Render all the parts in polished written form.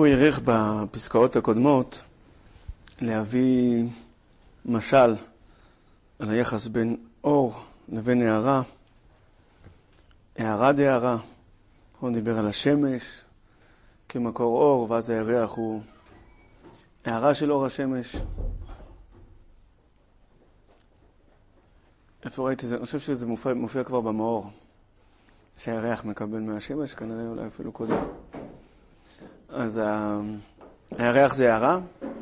הוא העריך בפסקאות הקודמות להביא משל על היחס בין אור לבין הערה, הערה דהערה. הוא דיבר על השמש כמקור אור, ואז הירח הוא הערה של אור השמש. איפה ראיתי זה? אני חושב שזה מופיע כבר במאור, שהירח מקבל מהשמש, כנראה אולי אפילו קודם. אז הירח זה הערה,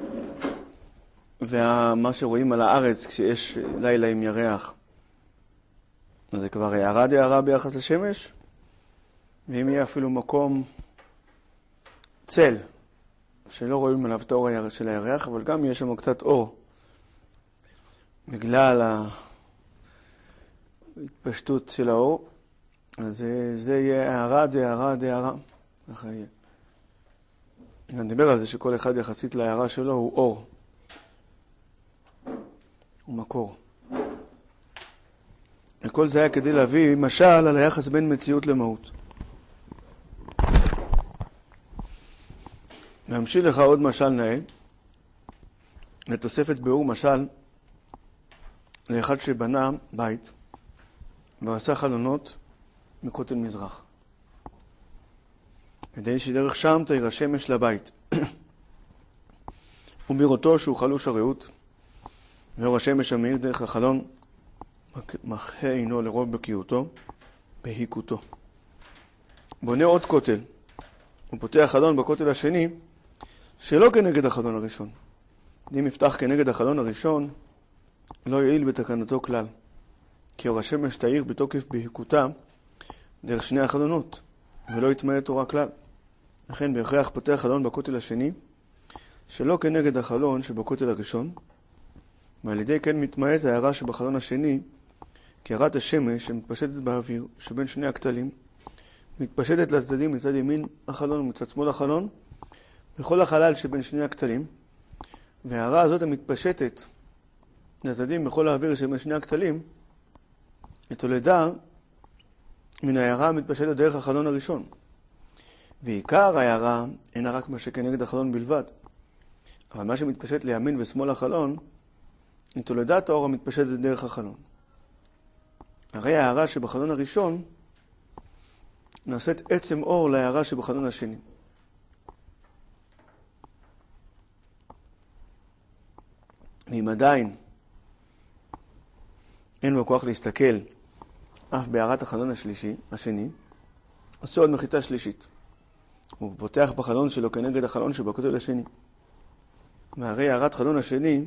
ומה שרואים על הארץ כשיש לילה עם ירח, אז זה כבר הערה דהערה ביחס לשמש, ואם יהיה אפילו מקום צל, שלא רואים עליו את האור של הירח, אבל גם יש שם קצת אור, בגלל ההתפשטות של האור, אז זה יהיה הערה דהערה דהערה. ככה יהיה. אני מדבר על זה שכל אחד יחסית להערה שלו הוא אור. הוא מקור. וכל זה היה כדי להביא משל על היחס בין מציאות למהות. להמשיל לך עוד משל נאה, לתוספת ביאור משל לאחד שבנה בית ועשה חלונות מכותל מזרח. כדי שדרך שם תאיר השמש לבית. ובראותו שהוא חלוש הרעות, ואור השמש המאיר דרך החלון, מחה עינו לרוב בקיאותו, בהיקותו. בונה עוד כותל, ופותח חלון בכותל השני, שלא כנגד החלון הראשון. אם יפתח כנגד החלון הראשון, לא יעיל בתקנתו כלל. כי אור השמש תאיר בתוקף בהיקותה, דרך שני החלונות, ולא יתמעט תורה כלל. לכן בהכרח פותח חלון בכותל השני, שלא כנגד החלון שבכותל הראשון, ועל ידי כן מתמעט ההערה שבחלון השני, כי הערת השמש שמתפשטת באוויר שבין שני הכתלים, מתפשטת לצדדים מצד ימין החלון ומצד שמאל החלון, בכל החלל שבין שני הכתלים, וההערה הזאת המתפשטת לצדדים בכל האוויר שבין שני הכתלים, היא תולדה מן ההערה המתפשטת דרך החלון הראשון. ועיקר ההערה אינה רק מה שכנגד החלון בלבד, אבל מה שמתפשט לימין ושמאל החלון, היא תולדת האור המתפשטת דרך החלון. הרי ההערה שבחלון הראשון נעשית עצם אור להערה שבחלון השני. ואם עדיין אין לו כוח להסתכל אף בהערת החלון השני, עושה עוד מחיצה שלישית. הוא פותח בחלון שלו כנגד החלון שבכותל השני. והרי הערת חלון השני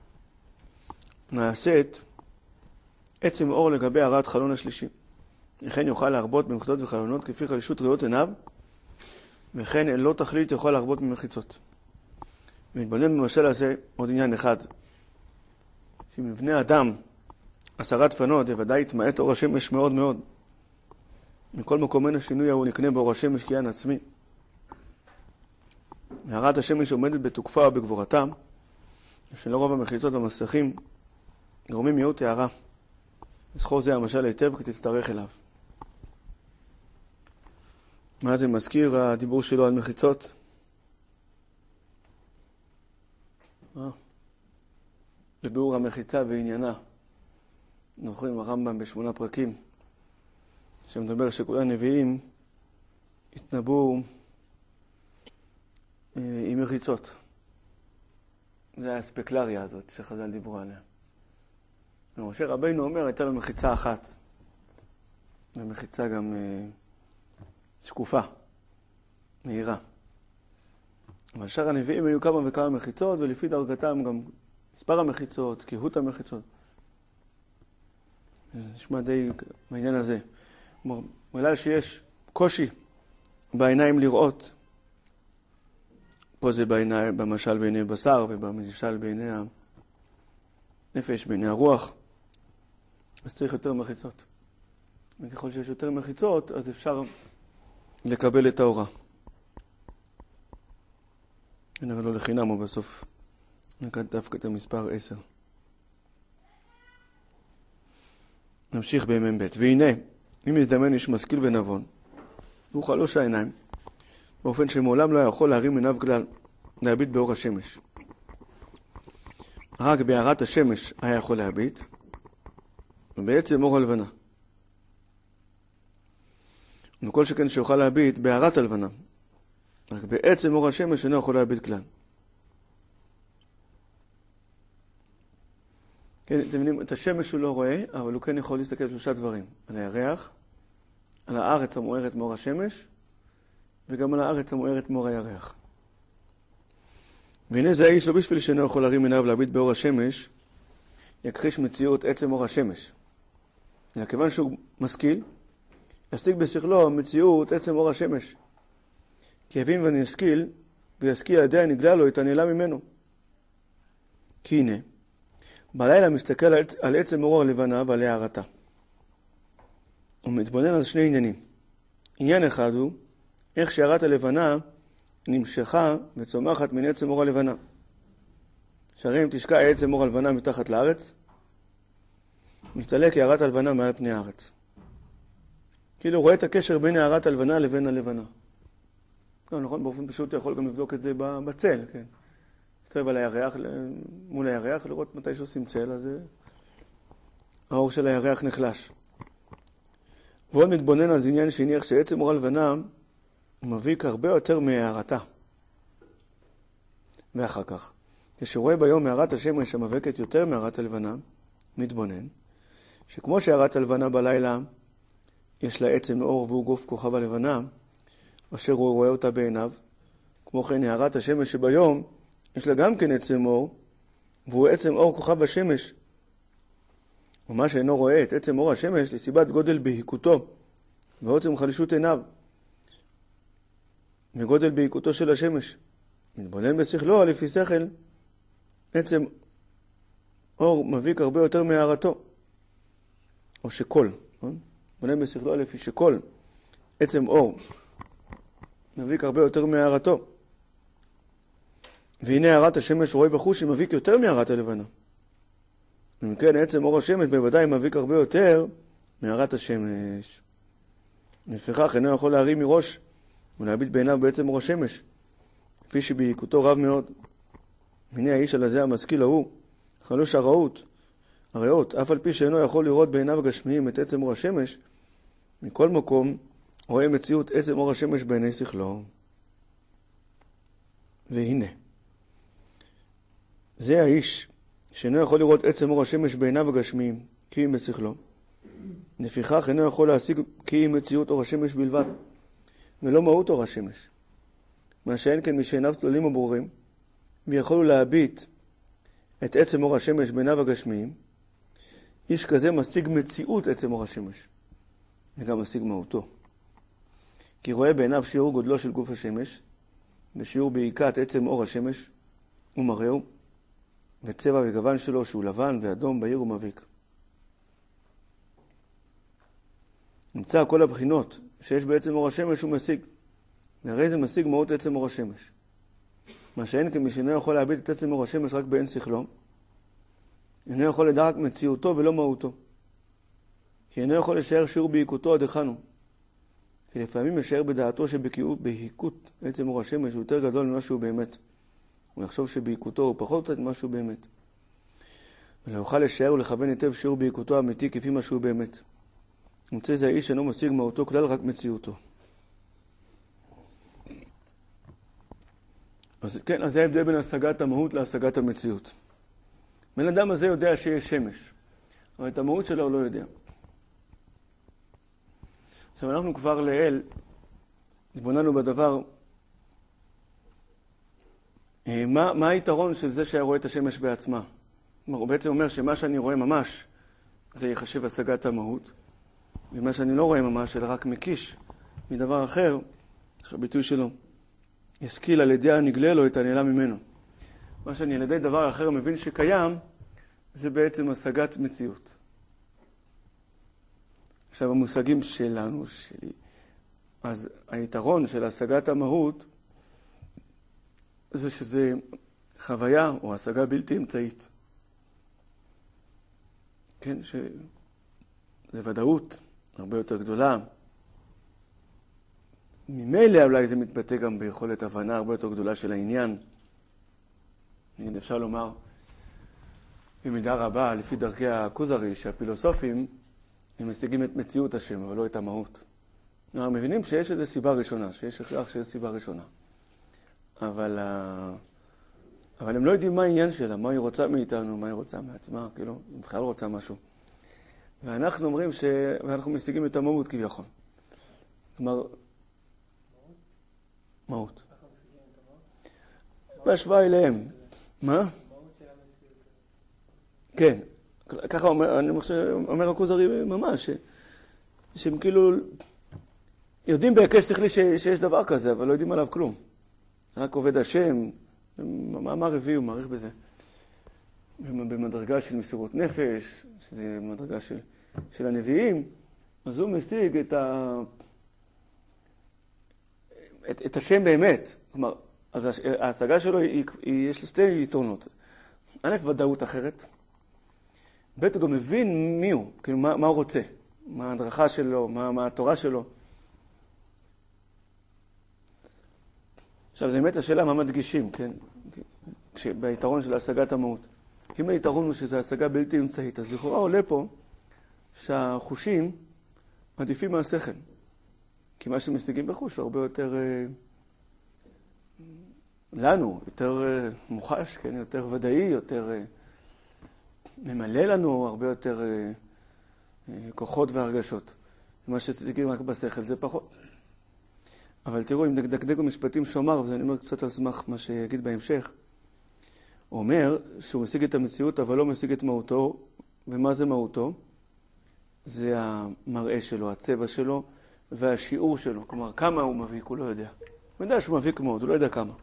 נעשית עצם אור לגבי הערת חלון השלישי. לכן יוכל להרבות במחיצות וחלונות כפי חלישות ראות עיניו, וכן אין לא תכלית יוכל להרבות במחיצות. ומתבונן במשל הזה עוד עניין אחד, שמבנה אדם 10 דפנות, ודאי יתמעט אור השמש מאוד מאוד. מכל מקום אין השינוי הוא נקנה באור השמש כעין עצמי. הערת השמש עומדת בתוקפה ובגבורתה, ושלא רוב המחיצות והמסכים גורמים מיעוט הערה. זכור זה המשל היטב כי תצטרך אליו. מה זה מזכיר הדיבור שלו על מחיצות? לביאור המחיצה ועניינה. זוכרים הרמב"ם ב8 פרקים, שמדבר שכל הנביאים התנבאו עם מחיצות. זה הספקלריה הזאת שחז"ל דיברו עליה. ומשה רבינו אומר, הייתה לו מחיצה אחת. ומחיצה גם שקופה, מהירה. אבל שאר הנביאים היו כמה וכמה מחיצות, ולפי דרגתם גם מספר המחיצות, קהות המחיצות. זה נשמע די בעניין הזה. בגלל שיש קושי בעיניים לראות, פה זה במשל בעיני בשר, ובמשל בעיני הנפש, בעיני הרוח, אז צריך יותר מחיצות. וככל שיש יותר מחיצות, אז אפשר לקבל את האורה. נראה לו לחינם, או בסוף נקד דווקא את המספר 10. נמשיך בימים ב'. והנה, אם יזדמן איש משכיל ונבון, הוא חלוש העיניים, באופן שמעולם לא יכול להרים עיניו כלל, להביט באור השמש. רק בהארת השמש היה יכול להביט, ובעצם אור הלבנה. וכל שכן שיוכל להביט בהארת הלבנה, רק בעצם אור השמש אינו יכול להביט כלל. כן, אתם מבינים, את השמש הוא לא רואה, אבל הוא כן יכול להסתכל על שלושה דברים. על הירח, על הארץ המוארת מאור השמש, וגם על הארץ המוארת מאור הירח. והנה זה האיש לא בשביל שאינו יכול להרים עיניו להביט באור השמש, יכחיש מציאות עצם אור השמש. אלא כיוון שהוא משכיל, ישיג בשכלו מציאות עצם אור השמש. כי יבין ונשכיל, וישכיל על ידי הנגלה לו את הנעלה ממנו. כי הנה, בלילה מסתכל על עצם אור הלבנה ועל הערתה. הוא מתבונן על שני עניינים. עניין אחד הוא, איך שהערת הלבנה נמשכה וצומחת מן עצם אור הלבנה. שהרי אם תשקע עצם אור הלבנה מתחת לארץ, מסתלק הערת הלבנה מעל פני הארץ. כאילו רואה את הקשר בין הערת הלבנה לבין הלבנה. לא, נכון, באופן פשוט אתה יכול גם לבדוק את זה בצל, כן. תראה על הירח, מול הירח, לראות מתי שעושים צל, אז האור של הירח נחלש. ועוד מתבונן על עניין שני, איך שעצם אור הלבנה מביק הרבה יותר מהערתה. ואחר כך, כשרואה ביום הערת השמש המבקת יותר מהערת הלבנה, מתבונן, שכמו שהערת הלבנה בלילה יש לה עצם אור והוא גוף כוכב הלבנה, אשר הוא רואה אותה בעיניו, כמו כן הערת השמש שביום יש לה גם כן עצם אור, והוא עצם אור כוכב השמש. ומה שאינו רואה את עצם אור השמש לסיבת גודל בהיקותו, ועוצם חלישות עיניו, וגודל בהיקותו של השמש. מתבונן בשכלו לפי שכל, עצם אור מביק הרבה יותר מהערתו. או שכל, מתבונן בשכלו לפי שכל, עצם אור מביק הרבה יותר מהערתו. והנה הערת השמש רואה בחוש שמביק יותר מהערת הלבנה. ומכן עצם אור השמש בוודאי מביק הרבה יותר מהערת השמש. לפיכך אינו יכול להרים מראש ולהביט בעיניו בעצם אור השמש, כפי שבהיקותו רב מאוד. הנה האיש על הזה המשכיל ההוא, חלוש הרעות, אף על פי שאינו יכול לראות בעיניו הגשמיים את עצם אור השמש, מכל מקום רואה מציאות עצם אור השמש בעיני שכלו. והנה, זה האיש שאינו יכול לראות עצם אור השמש בעיניו הגשמיים, כי אם בשכלו. לפיכך אינו יכול להשיג כי אם מציאות אור השמש בלבד, ולא מהות אור השמש. מה שאין כן משעיניו תלולים וברורים, ויכולו להביט את עצם אור השמש בעיניו הגשמיים, איש כזה משיג מציאות עצם אור השמש, וגם משיג מהותו. כי רואה בעיניו שיעור גודלו של גוף השמש, בשיעור בעיקת עצם אור השמש, ומראהו, וצבע וגוון שלו שהוא לבן ואדום, בהיר ומביק. נמצא כל הבחינות שיש בעצם אור השמש הוא משיג, והרי זה משיג מהות עצם אור השמש. מה שאין כמי שאינו יכול להביט את עצם אור השמש רק בעין שכלו, אינו יכול לדע רק מציאותו ולא מהותו. כי אינו יכול לשער שיעור בעיקותו עד היכנו. כי לפעמים משער בדעתו שבהיקות עצם אור השמש הוא יותר גדול ממה שהוא באמת. הוא יחשוב שבעיקותו הוא פחות קצת ממה שהוא באמת. ולא יוכל לשער ולכוון היטב שיעור בעיקותו האמיתי כפי מה שהוא באמת. מוצא זה האיש אינו משיג מהותו כלל רק מציאותו. אז כן, אז זה ההבדל בין השגת המהות להשגת המציאות. בן אדם הזה יודע שיש שמש, אבל את המהות שלו הוא לא יודע. עכשיו אנחנו כבר לעיל, התבוננו בדבר, מה היתרון של זה שהיה רואה את השמש בעצמה? הוא בעצם אומר שמה שאני רואה ממש, זה יחשב השגת המהות, ומה שאני לא רואה ממש, אלא רק מקיש מדבר אחר, זה הביטוי שלו. ישכיל על ידי הנגלה לו את הנעלה ממנו. מה שאני על ידי דבר אחר מבין שקיים, זה בעצם השגת מציאות. עכשיו המושגים שלנו, שלי, אז היתרון של השגת המהות, זה שזה חוויה או השגה בלתי אמצעית. כן, שזה ודאות הרבה יותר גדולה. ממילא אולי זה מתבטא גם ביכולת הבנה הרבה יותר גדולה של העניין. אפשר לומר, במידה רבה, לפי דרכי הכוזרי, שהפילוסופים, הם משיגים את מציאות השם, אבל לא את המהות. אנחנו מבינים שיש איזו סיבה ראשונה, שיש הכרח שיש סיבה ראשונה. אבל הם לא יודעים מה העניין שלה, מה היא רוצה מאיתנו, מה היא רוצה מעצמה, כאילו, היא בכלל רוצה משהו. ואנחנו אומרים ואנחנו משיגים את המהות כביכול. כלומר, מהות. בהשוואה אליהם. מה? כן. ככה אומר הכוזרי ממש, שהם כאילו יודעים בהיקש שכלי שיש דבר כזה, אבל לא יודעים עליו כלום. רק עובד השם, מה רביעי הוא מעריך בזה? במדרגה של מסירות נפש, שזה מדרגה של הנביאים, אז הוא משיג את השם באמת. כלומר, אז ההשגה שלו יש לו שתי יתרונות. א', ודאות אחרת. ב', הוא גם מבין מי הוא, כאילו מה הוא רוצה, מה ההדרכה שלו, מה התורה שלו. עכשיו, זה באמת השאלה מה מדגישים, כן? ביתרון של השגת המהות. אם היתרון הוא שזו השגה בלתי אמצעית, אז לכאורה עולה פה שהחושים עדיפים מהשכל. כי מה שמשיגים בחוש הוא הרבה יותר לנו, יותר מוחש, כן? יותר ודאי, יותר ממלא לנו, הרבה יותר כוחות והרגשות. מה שצדיקים רק בשכל זה פחות. אבל תראו, אם דקדקו משפטים שאומר, וזה אני אומר קצת על סמך מה שיגיד בהמשך, הוא אומר שהוא משיג את המציאות, אבל לא משיג את מהותו. ומה זה מהותו? זה המראה שלו, הצבע שלו והשיעור שלו. כלומר, כמה הוא מביא, הוא לא יודע. הוא יודע שהוא מביא כמות, הוא לא יודע כמה.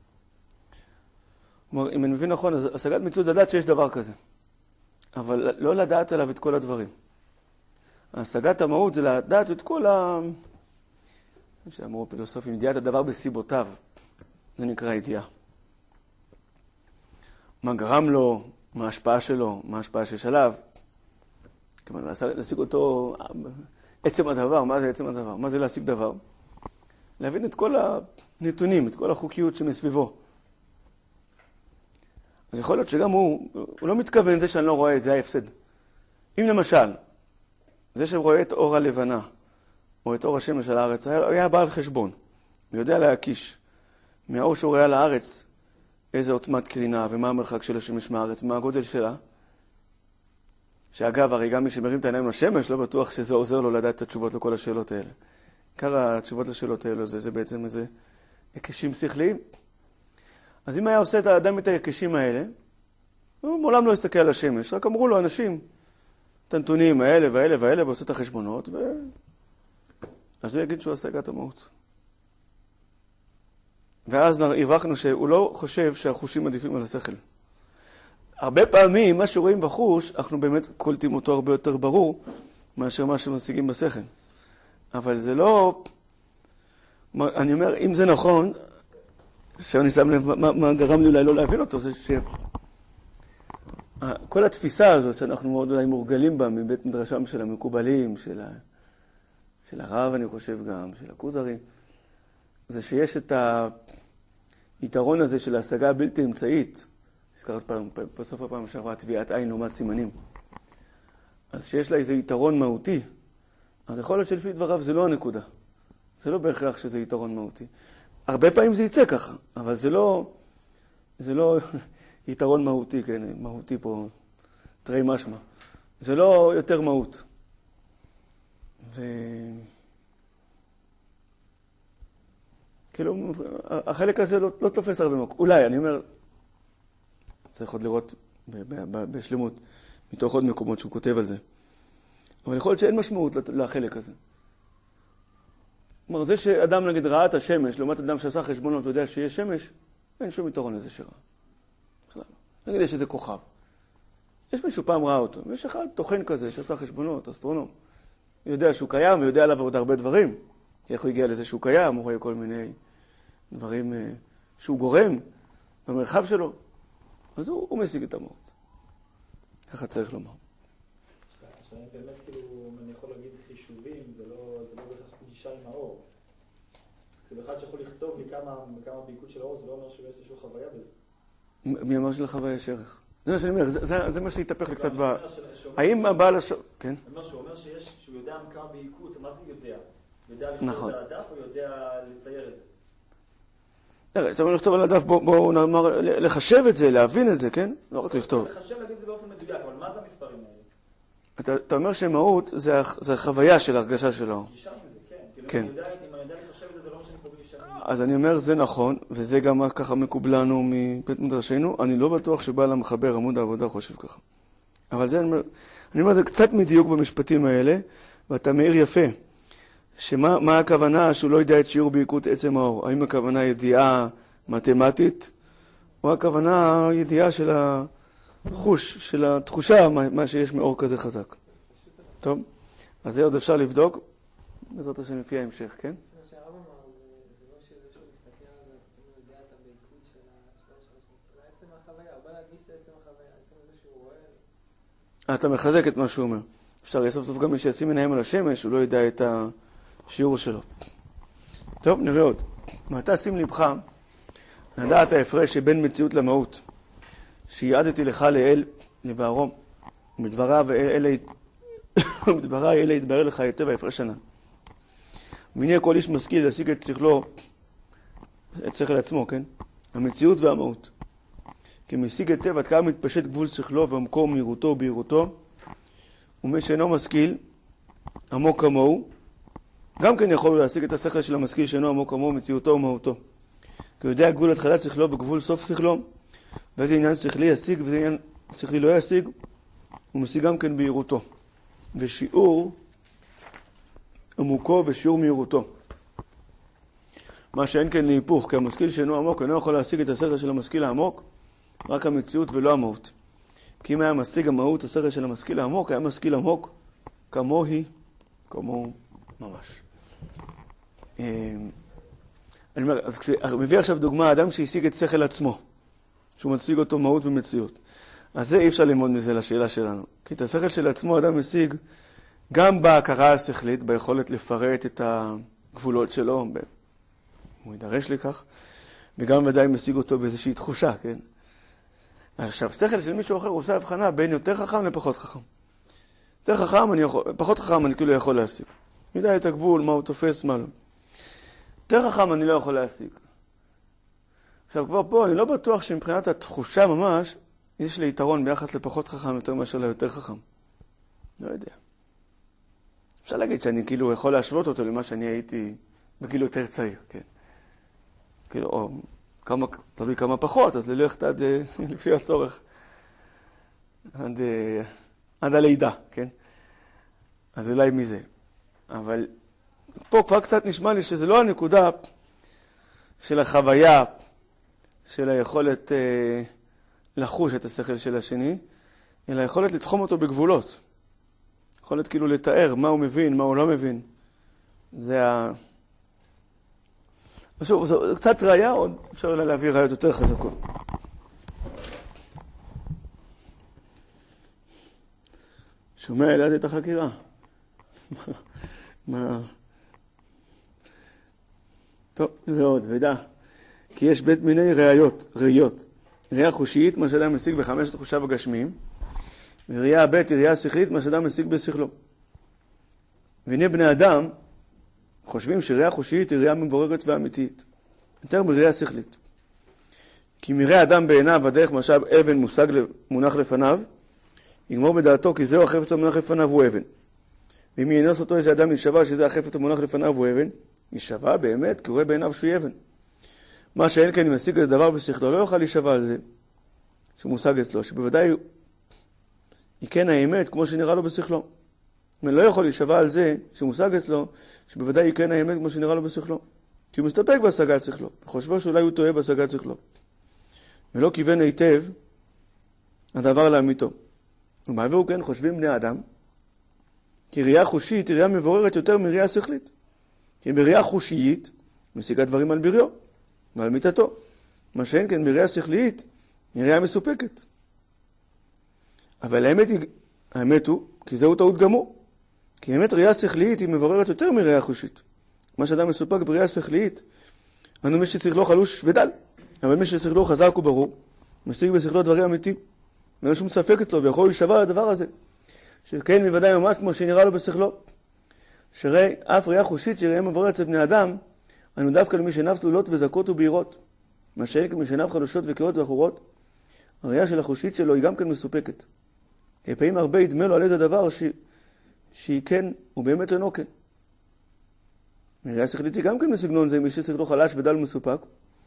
כלומר, אם אני מבין נכון, אז השגת מציאות לדעת שיש דבר כזה. אבל לא לדעת עליו את כל הדברים. השגת המהות זה לדעת את כל שאמרו הפילוסופים, ידיעת הדבר בסיבותיו. זה נקרא ידיעה. מה גרם לו, מה ההשפעה שלו, מה ההשפעה שיש עליו. כלומר, להשיג אותו, עצם הדבר, מה זה עצם הדבר? מה זה להשיג דבר? להבין את כל הנתונים, את כל החוקיות שמסביבו. אז יכול להיות שגם הוא לא מתכוון זה שאני לא רואה, זה ההפסד. אם למשל, זה שרואה את אור הלבנה, או את אור השמש על הארץ, היה בעל חשבון, ויודע להקיש מהאור שהוא רואה על הארץ, איזה עוצמת קרינה, ומה המרחק של השמש מהארץ, מה הגודל שלה. שאגב, הרי גם מי שמרים את העיניים לשמש, לא בטוח שזה עוזר לו לדעת את התשובות לכל השאלות האלה. עיקר התשובות לשאלות האלה זה בעצם איזה היקשים שכליים. אז אם היה עושה את האדם את ההיקשים האלה, הוא מעולם לא הסתכל על השמש, רק אמרו לו אנשים, את הנתונים האלה והאלה והאלה, ועושה את החשבונות, אז הוא יגיד שהוא עשה את המהות. ואז הרווחנו שהוא לא חושב שהחושים עדיפים על השכל. הרבה פעמים מה שרואים בחוש, אנחנו באמת קולטים אותו הרבה יותר ברור מאשר מה שמשיגים בשכל. אבל זה לא... אני אומר, אם זה נכון, שאני שם לב מה גרם לי אולי לא להבין אותו, זה כל התפיסה הזאת שאנחנו מאוד אולי מורגלים בה מבית מדרשם של המקובלים, של הרב אני חושב גם, של הכוזרי, זה שיש את היתרון הזה של ההשגה הבלתי אמצעית, הזכרת בסוף הפעם שעברה טביעת עין לעומת סימנים, אז שיש לה איזה יתרון מהותי, אז יכול להיות שלפי דבריו זה לא הנקודה, זה לא בהכרח שזה יתרון מהותי. הרבה פעמים זה יצא ככה, אבל זה לא יתרון מהותי, כן, מהותי פה, תראי משמע. זה לא יותר מהות. כאילו, החלק הזה לא תופס הרבה מקום. אולי, אני אומר, צריך עוד לראות בשלמות, מתוך עוד מקומות שהוא כותב על זה. אבל יכול להיות שאין משמעות לחלק הזה. כלומר, זה שאדם נגיד ראה את השמש, לעומת אדם שעשה חשבונות ויודע שיש שמש, אין שום יתרון לזה שראה. בכלל לא. נגיד יש איזה כוכב. יש מישהו פעם ראה אותו, ויש אחד תוכן כזה שעשה חשבונות, אסטרונום. הוא יודע שהוא קיים ויודע עליו עוד הרבה דברים. איך הוא הגיע לזה שהוא קיים, הוא רואה כל מיני דברים שהוא גורם במרחב שלו. אז הוא משיג את המהות. ככה צריך לומר. שאני באמת כאילו, אם אני יכול להגיד חישובים, זה לא בהכרח גישה עם האור. כאילו אחד שיכול לכתוב לי כמה בעיקות של האור, זה לא אומר שיש איזושהי חוויה בזה. מי אמר שלחוויה יש ערך? זה מה שאני אומר, זה מה שהתהפך לי קצת ב... האם הבעל השור... כן? אני אומר שהוא אומר שהוא יודע כמה בעיקות, מה זה יודע? יודע לכתוב את זה על הדף או יודע לצייר את זה? אתה אומר לכתוב על הדף, בואו נאמר, לחשב את זה, להבין את זה, כן? לא רק לכתוב. לחשב להגיד את זה באופן מדויק, אבל מה זה המספרים האלה? אתה אומר שמהות זה החוויה של הרגשה שלו. גישה עם זה, כן. כן. אם אני יודע לחשב את זה, זה לא משנה כמו בגישה. אז אני אומר, זה נכון, וזה גם ככה מקובלנו מבית מדרשנו. אני לא בטוח שבעל המחבר עמוד העבודה חושב ככה. אבל זה, אני אומר, זה קצת מדיוק במשפטים האלה, ואתה מעיר יפה, שמה הכוונה שהוא לא יודע את שיעור בעיקות עצם האור? האם הכוונה ידיעה מתמטית, או הכוונה ידיעה של החוש, של התחושה, מה שיש מאור כזה חזק? טוב, אז זה עוד אפשר לבדוק, בעזרת השם לפי ההמשך, כן? אתה מחזק את מה שהוא אומר. אפשר סוף סוף גם מי שישים עיניים על השמש, הוא לא ידע את השיעור שלו. טוב, נראה עוד. מעתה שים לבך, נדעת ההפרש שבין מציאות למהות, שיעדתי לך לאל, לבערו, מדבריו אלה יתברר לך היטב ההפרש שנה. והנה כל איש משכיל להשיג את שכלו, את שכל עצמו, כן? המציאות והמהות. כי משיג היטב עד כמה מתפשט גבול שכלו ועמקו ומהירותו ובהירותו, ומי שאינו משכיל, עמוק כמוהו, גם כן יכול להשיג את השכל של המשכיל שאינו עמוק כמוהו, מציאותו ומהותו. כי הוא יודע גבול התחלת שכלו וגבול סוף שכלו, ואיזה עניין שכלי ישיג ואיזה עניין שכלי לא ישיג, הוא משיג גם כן בהירותו. ושיעור עמוקו ושיעור מהירותו. מה שאין כן להיפוך, כי המשכיל שאינו עמוק אינו יכול להשיג את השכל של המשכיל העמוק, רק המציאות ולא המהות. כי אם היה משיג המהות, השכל של המשכיל העמוק, היה משכיל עמוק כמוהו ממש. אני אומר, אז מביא עכשיו דוגמה, האדם שהשיג את שכל עצמו, שהוא מציג אותו מהות ומציאות. אז זה אי אפשר ללמוד מזה לשאלה שלנו. כי את השכל של עצמו האדם משיג גם בהכרה השכלית, ביכולת לפרט את הגבולות שלו, הוא יידרש לכך, וגם ודאי משיג אותו באיזושהי תחושה, כן? עכשיו, שכל של מישהו אחר עושה הבחנה בין יותר חכם לפחות חכם. יותר חכם, פחות חכם אני כאילו יכול להשיג. אני יודע את הגבול, מה הוא תופס, מה לא. יותר חכם אני לא יכול להשיג. עכשיו, כבר פה אני לא בטוח שמבחינת התחושה ממש, יש לי יתרון ביחס לפחות חכם יותר מאשר ליותר חכם. לא יודע. אפשר להגיד שאני כאילו יכול להשוות אותו למה שאני הייתי בגיל יותר צעיר, כן? כאילו, או תלוי כמה פחות, אז ללכת עד, לפי הצורך, עד הלידה, כן? אז אולי מזה. אבל פה כבר קצת נשמע לי שזה לא הנקודה של החוויה, של היכולת לחוש את השכל של השני, אלא היכולת לתחום אותו בגבולות. יכולת כאילו לתאר מה הוא מבין, מה הוא לא מבין. זה שוב, זו קצת ראייה, עוד אפשר להביא ראיות יותר חזקות. שומע אלעד את החקירה. מה? טוב, נראה עוד, ודע. כי יש בית מיני ראיות. ראייה חושית, מה שאדם משיג בחמשת חושיו הגשמיים, וראייה בית היא ראייה שכלית, מה שאדם משיג בשכלו. והנה בני אדם חושבים שראייה חושית היא ראייה מבוררת ואמיתית, יותר מראייה שכלית. כי מראה אדם בעיניו הדרך משאב אבן מונח לפניו, יגמור בדעתו כי זהו החפץ המונח לפניו הוא אבן. ואם ינוס אותו איזה אדם להישבע שזה החפץ המונח לפניו הוא אבן, יישבע באמת כי הוא רואה בעיניו שהוא אבן. מה שאין כן אם ישיג את הדבר בשכלו, לא יוכל להישבע על זה שמושג אצלו, שבוודאי היא כן האמת כמו שנראה לו בשכלו. לא יכול להישבע על זה שמושג אצלו, שבוודאי יקרן האמת כמו שנראה לו בשכלו. כי הוא מסתפק בהשגת שכלו, וחושבו שאולי הוא טועה בהשגת שכלו. ולא כיוון היטב הדבר לאמיתו. ובעבור כן חושבים בני אדם, כי ראייה חושית היא ראייה מבוררת יותר מראייה שכלית. כי בראייה חושית משיגה דברים על בריאו ועל מיתתו. מה שאין כן בראייה שכלית היא ראייה מסופקת. אבל האמת הוא, כי זהו טעות גמור. כי האמת ראייה שכלית היא מבוררת יותר מראייה חושית. מה שאדם מסופק בראייה שכלית אנו מי ששכלו חלוש ודל, אבל מי ששכלו חזק וברור, משיג בשכלו דברים אמיתיים, ואין שום ספק אצלו, ויכול להישבע לדבר הזה, שכן מוודאי ממש כמו שנראה לו בשכלו. שראי אף ראייה חושית שראייה מבוררת אצל בני אדם, אנו דווקא למי שעיניו תלולות וזכות ובהירות, מה שאין כמי שעיניו חלושות וקרות ואחורות, הראייה של החושית שלו היא גם כן מסופקת. פעמים הרבה ידמה לו על איזה דבר שהיא כן, ובאמת אינו כן. ראייה שכלית היא גם כן מסגנון זה, מי ששכלו חלש ודל מסופק.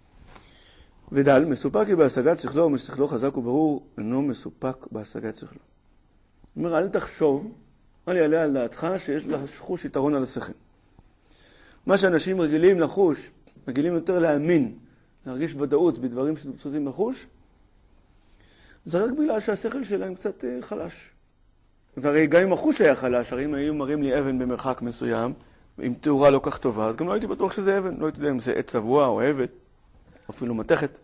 ודל מסופק היא בהשגת שכלו, ומי ששכלו חזק וברור אינו מסופק בהשגת שכלו. זאת אומרת, אל תחשוב, אל יעלה על דעתך שיש לחוש יתרון על השכל. מה שאנשים רגילים לחוש, רגילים יותר להאמין, להרגיש ודאות בדברים שצריכים לחוש, זה רק בגלל שהשכל שלהם קצת חלש. והרי גם אם החוש היה חלש, הרי אם היו מראים לי אבן במרחק מסוים, עם תאורה לא כך טובה, אז גם לא הייתי בטוח שזה אבן, לא הייתי יודע אם זה עץ צבוע או אבן, או אפילו מתכת.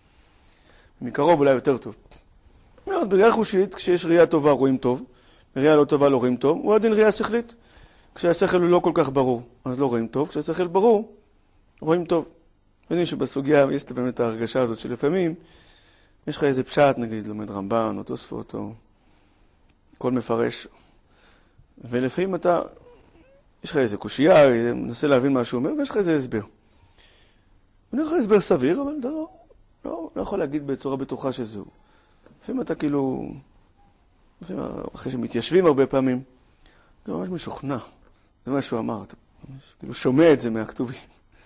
מקרוב אולי יותר טוב. אז בראייה חושית, כשיש ראייה טובה רואים טוב, בראייה לא טובה לא רואים טוב, הוא עדין ראייה שכלית. כשהשכל הוא לא כל כך ברור, אז לא רואים טוב, כשהשכל ברור, רואים טוב. יודעים שבסוגיה יש באמת ההרגשה הזאת שלפעמים, יש לך איזה פשט, נגיד, לומד רמב"ן או תוספות או כל מפרש, ולפעמים אתה, יש לך איזה קושייה, מנסה להבין מה שהוא אומר, ויש לך איזה הסבר. הוא נראה לך הסבר סביר, אבל אתה לא יכול להגיד בצורה בטוחה שזהו. לפעמים אתה כאילו, אחרי שמתיישבים הרבה פעמים, אתה ממש משוכנע, זה מה שהוא אמר, אתה כאילו שומע את זה מהכתובים.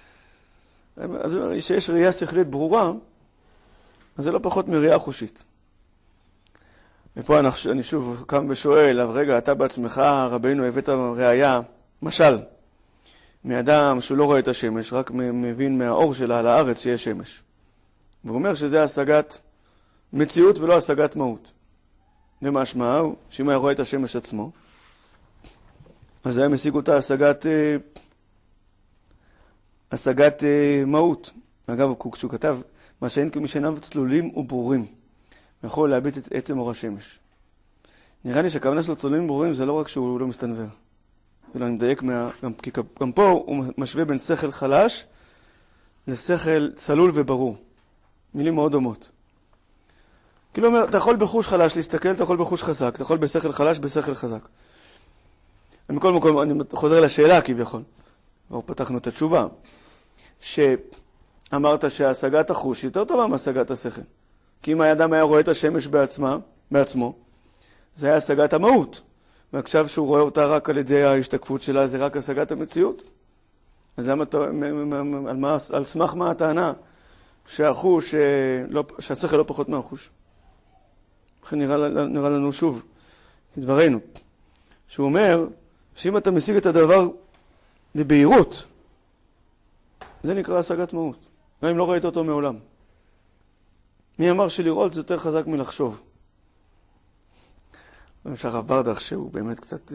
אז שיש ראייה שכלית ברורה, אז זה לא פחות מראייה חושית. ופה אני שוב קם ושואל, אבל רגע, אתה בעצמך, רבינו, הבאת ראייה, משל, מאדם שהוא לא רואה את השמש, רק מבין מהאור שלה על הארץ שיש שמש. והוא אומר שזה השגת מציאות ולא השגת מהות. ומשמע הוא, שאם היה רואה את השמש עצמו, אז היה משיג אותה השגת מהות. אגב, כשהוא כתב, מה שאין כמי שעיניו צלולים וברורים, יכול להביט את עצם אור השמש. נראה לי שהכוונה שלו צלולים וברורים זה לא רק שהוא לא מסתנוור. ולא אני מדייק, כי גם פה הוא משווה בין שכל חלש לשכל צלול וברור. מילים מאוד דומות. כאילו אומר, אתה יכול בחוש חלש להסתכל, אתה יכול בחוש חזק, אתה יכול בשכל חלש, בשכל חזק. מכל מקום, אני חוזר לשאלה כביכול. כבר פתחנו את התשובה. שאמרת שהשגת החוש יותר טובה מהשגת השכל. כי אם האדם היה רואה את השמש בעצמו, זה היה השגת המהות. ועכשיו שהוא רואה אותה רק על ידי ההשתקפות שלה, זה רק השגת המציאות. אז על סמך מה הטענה שהחוש, שהשכל לא פחות מהחוש. לכן נראה לנו שוב, כדברנו, שהוא אומר שאם אתה משיג את הדבר בבהירות, זה נקרא השגת מהות. גם אם לא ראית אותו מעולם. מי אמר שלראות זה יותר חזק מלחשוב? למשל הרב ברדך, שהוא באמת קצת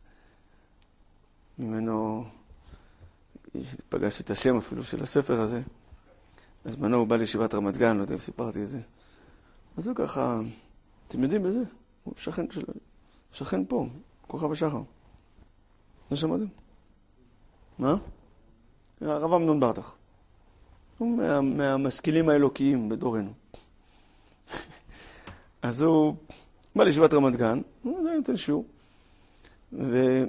ממנו פגש את השם אפילו של הספר הזה. אז בנו הוא בא לישיבת רמת גן, לא יודע אם סיפרתי את זה. אז הוא ככה, אתם יודעים בזה? הוא שכן פה, כוכב השחר. לא שמעתם? מה? הרב אמנון ברדך. הוא מהמשכילים האלוקיים בדורנו. אז הוא בא לישיבת רמת גן, הוא עדיין נותן שיעור. והוא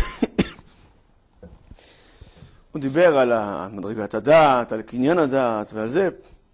דיבר על מדרגת הדעת, על קניין הדעת ועל זה.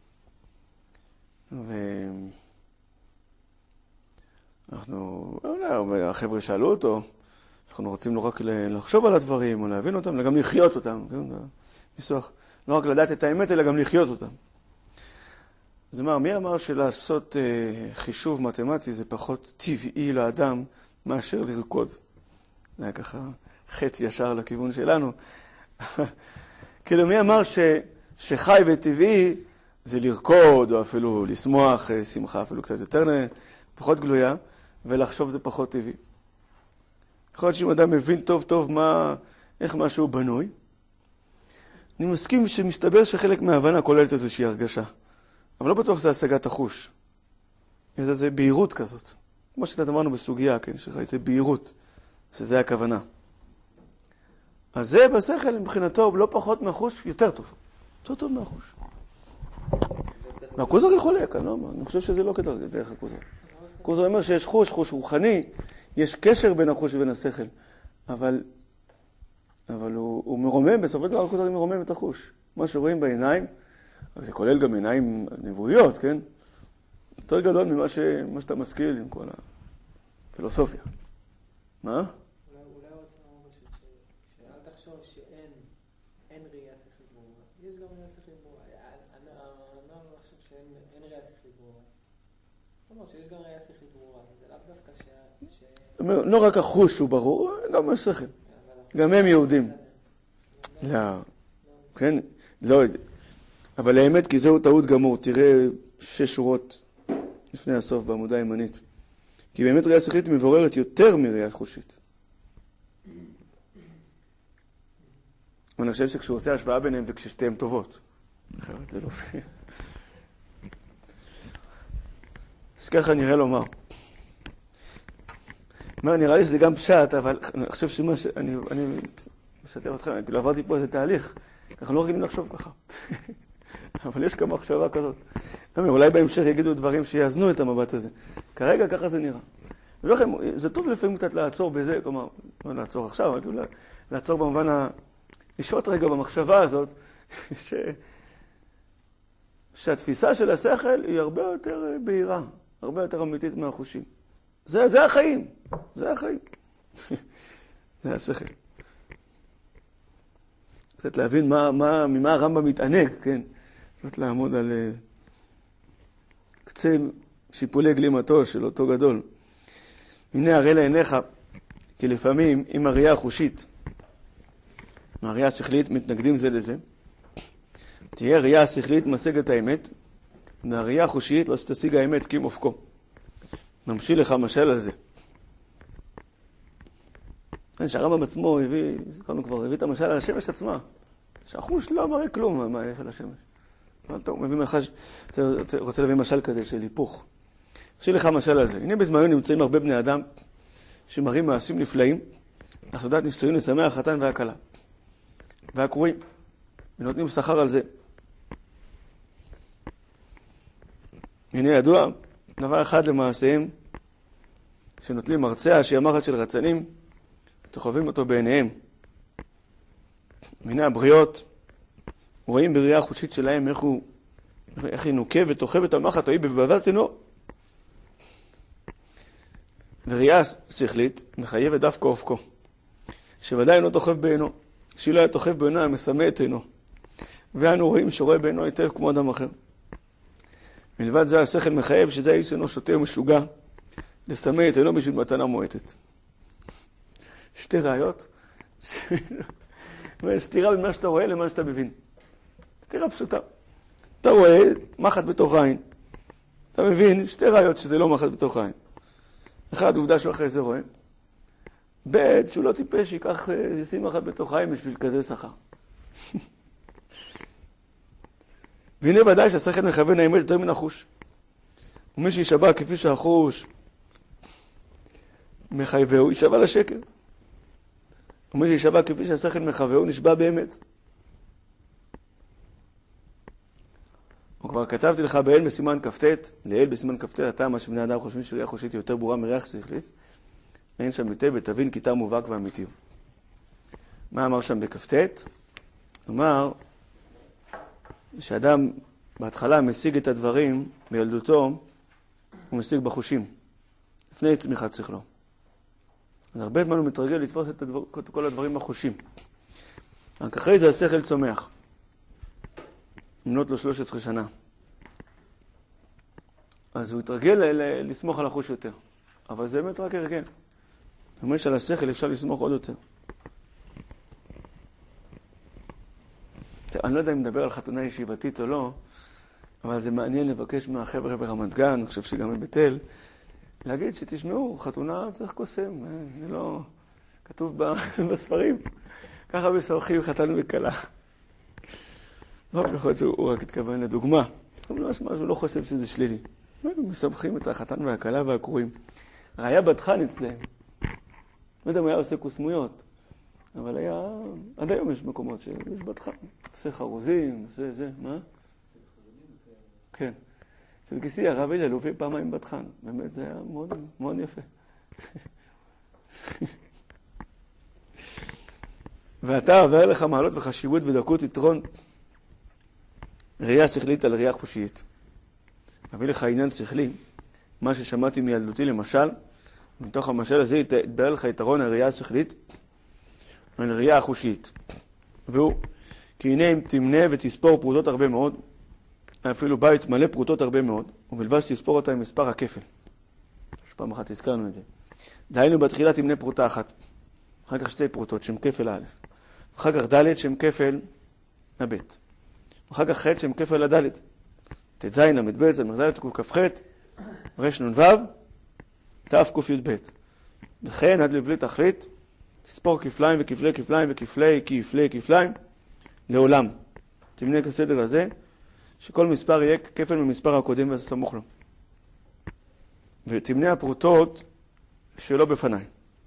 החבר'ה שאלו אותו, אנחנו רוצים לא רק לחשוב על הדברים או להבין אותם, אלא גם לחיות אותם. ניסוח, לא רק לדעת את האמת, אלא גם לחיות אותם. אז מי אמר שלעשות חישוב מתמטי זה פחות טבעי לאדם מאשר לרקוד? זה היה ככה חץ ישר לכיוון שלנו. כאילו מי אמר שחי וטבעי זה לרקוד או אפילו לשמוח שמחה אפילו קצת יותר פחות גלויה, ולחשוב זה פחות טבעי. יכול להיות שאם אדם מבין טוב טוב איך משהו בנוי, אני מסכים שמסתבר שחלק מההבנה כוללת איזושהי הרגשה. אבל לא בטוח שזה השגת החוש. יש איזו בהירות כזאת. כמו שאתה אמרנו בסוגיה, כן, שחייצה בהירות, שזה הכוונה. אז זה בשכל מבחינתו לא פחות מהחוש יותר טוב. יותר טוב מהחוש. והכוזרי חולק, אני חושב שזה לא כדרך הכוזרי. הכוזרי אומר שיש חוש רוחני, יש קשר בין החוש ובין השכל, אבל הוא מרומם, בסופו של דבר הכוזרי מרומם את החוש. מה שרואים בעיניים, אבל זה כולל גם עיניים נבואיות, כן? יותר גדול ממה שאתה משכיל עם כל הפילוסופיה. מה? אולי רוצה לומר שאל תחשוב שאין ראייה שכלית ברורה. יש גם ראייה שכלית ברורה. אני לא חושב שאין ראייה שכלית ברורה. זאת אומרת שיש גם ראייה שכלית ברורה. זה לאו דווקא לא רק החוש הוא ברור, גם השכל. גם הם יהודים. לא. כן? לא. אבל האמת, כי זהו טעות גמור. תראה 6 שורות לפני הסוף בעמודה הימנית. כי באמת ראייה שכלית מבוררת יותר מראייה חושית. אני חושב שכשהוא עושה השוואה ביניהם זה כששתיהם טובות. אחרת זה לא פייר. אז ככה נראה לומר. נראה לי שזה גם פשט, אבל אני חושב שמה שאני משתף אתכם, אני עברתי פה איזה תהליך. אנחנו לא רגילים לחשוב ככה. אבל יש כמה מחשבה כזאת. אולי בהמשך יגידו דברים שיאזנו את המבט הזה. כרגע ככה זה נראה. זה טוב לפעמים קצת לעצור בזה, כלומר, לא לעצור עכשיו, אבל לעצור במובן לשעות רגע במחשבה הזאת, שהתפיסה של השכל היא הרבה יותר בהירה, הרבה יותר אמיתית מהחושים. זה החיים, זה החיים. זה השכל. קצת להבין ממה הרמב"ם מתענג, כן? זאת לעמוד על קצה שיפולי גלימתו של אותו גדול. הנה הרי לעיניך, כי לפעמים עם הראייה החושית, הראייה השכלית מתנגדים זה לזה, תהיה ראייה השכלית משגת האמת, והראייה החושית לא שתשיג האמת כי מופקו. נמשיל לך משל על זה. שהרמב"ם עצמו הביא את המשל על השמש עצמה, שהחוש לא מראה כלום מה יש על השמש. אבל טוב, רוצה להביא משל כזה של היפוך. נמשיל לך משל על זה. הנה בזמנו נמצאים הרבה בני אדם שמראים מעשים נפלאים, לעשות ניסויים לשמח החתן והכלה. והקרואים, ונותנים שכר על זה. הנה ידוע, דבר אחד למעשיהם, שנוטלים מרצע שהיא המחט של רצנים, תחווים אותו בעיניהם. הנה הבריות, רואים בראייה החושית שלהם איך היא נוקב ותוחב את המחט, או היא בבבת עינו. וראייה שכלית מחייבת דווקא אופקו, שוודאי אינו תוחב בעינו, שהיא לא היה תוחב בעינו, היה מסמא את עינו. ואנו רואים שרואה בעינו היטב כמו אדם אחר. מלבד זה השכל מחייב שזה האיש אינו שוטה ומשוגע, לסמא את עינו בשביל מתנה מועטת. שתי ראיות, סתירה בין מה שאתה רואה למה שאתה מבין. סתירה פשוטה. אתה רואה מחט בתוך העין. אתה מבין שתי ראיות שזה לא מחט בתוך העין. אחד, עובדה שהוא אחרי זה רואה. ב' שהוא לא טיפש, ייקח ישים מחט בתוך העין בשביל כזה שכר. והנה ודאי שהשכל מכוון האמת יותר מן החוש. ומי שישבע כפי שהחוש מחייבהו, יישבע לשקר. ומי שישבע כפי שהשכל מחייבהו, נשבע באמת. וכבר כתבתי לך באל בסימן כ"ט, לאל בסימן כ"ט, אתה מה שבני אדם חושבים שראייה חושית יותר ברורה מריח שכלית, אין שם היטב ותבין כי טעם מובהק ואמיתי. מה אמר שם בכ"ט? אמר שאדם בהתחלה משיג את הדברים בילדותו, הוא משיג בחושים, לפני צמיחת שכלו. אז הרבה זמן הוא מתרגל לתפוס את כל הדברים בחושים. רק אחרי זה השכל צומח. מנות לו 13 שנה. אז הוא התרגל לסמוך על החוש יותר. אבל זה באמת רק הרגל. זאת אומרת שעל השכל אפשר לסמוך עוד יותר. אני לא יודע אם מדבר על חתונה ישיבתית או לא, אבל זה מעניין לבקש מהחבר'ה ברמת גן, אני חושב שגם בבית-אל, להגיד שתשמעו, חתונה צריך קוסם, זה לא כתוב בספרים. ככה מסמכים חתן וכלה. לא יכול להיות שהוא רק התכוון לדוגמה. אבל משהו לא חושב שזה שלילי. מסמכים את החתן והכלה והקרואים. ראיה בת חן אצלהם. לא יודע אם היה עושה קוסמויות. אבל היה, עד היום יש מקומות שיש בתחן, עושה חרוזים, עושה זה, מה? כן. אצל גיסי הרב הלל הופיע פעמיים בתחן, באמת זה היה מאוד, מאוד יפה. ואתה עובר לך מעלות וחשיבות ודקות יתרון ראייה שכלית על ראייה חושית. אביא לך עניין שכלי, מה ששמעתי מילדותי למשל, מתוך המשל הזה יתבהר לך יתרון הראייה השכלית על ראייה החושית. והוא, כי הנה אם תמנה ותספור פרוטות הרבה מאוד, אפילו בית מלא פרוטות הרבה מאוד, ובלבד שתספור אותה עם מספר הכפל. פעם אחת הזכרנו את זה. דהיינו בתחילה תמנה פרוטה אחת, אחר כך שתי פרוטות שהן כפל א', אחר כך ד' שהן כפל הב', אחר כך ח' שהן כפל הד', ט"ז, ל"ב, ז', קכ"ח, ר"נ"ו, תק"י"ב. וכן עד לבלי תכלית, תספור כפליים וכפלי כפליים וכפלי כפלי כפליים לעולם. תמנה כסדר הזה, שכל מספר יהיה כפל ממספר הקודם וזה סמוך לו. ותמנה הפרוטות שלא בפניי.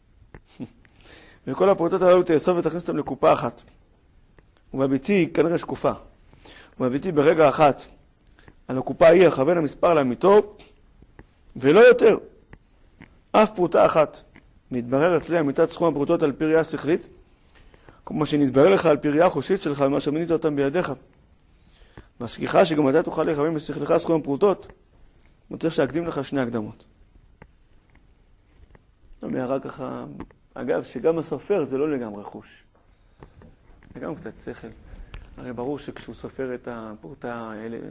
וכל הפרוטות הללו תאסוף ותכניס אותם לקופה אחת. ובביתי כנראה שקופה. ובביתי ברגע אחת על הקופה היא הכוון המספר לאמיתו ולא יותר. אף פרוטה אחת. מתברר אצלי אמיתת סכום הפרוטות על פי ראייה שכלית, כמו שנתברר לך על פי ראייה חושית שלך ומה שמנית אותם בידיך. והשגיחה שגם אתה תוכל לכוון בשכלך סכום הפרוטות, הוא צריך להקדים לך שני הקדמות. המערה ככה, אגב, שגם הסופר זה לא לגמרי חוש. זה גם קצת שכל. הרי ברור שכשהוא סופר את הפרוטה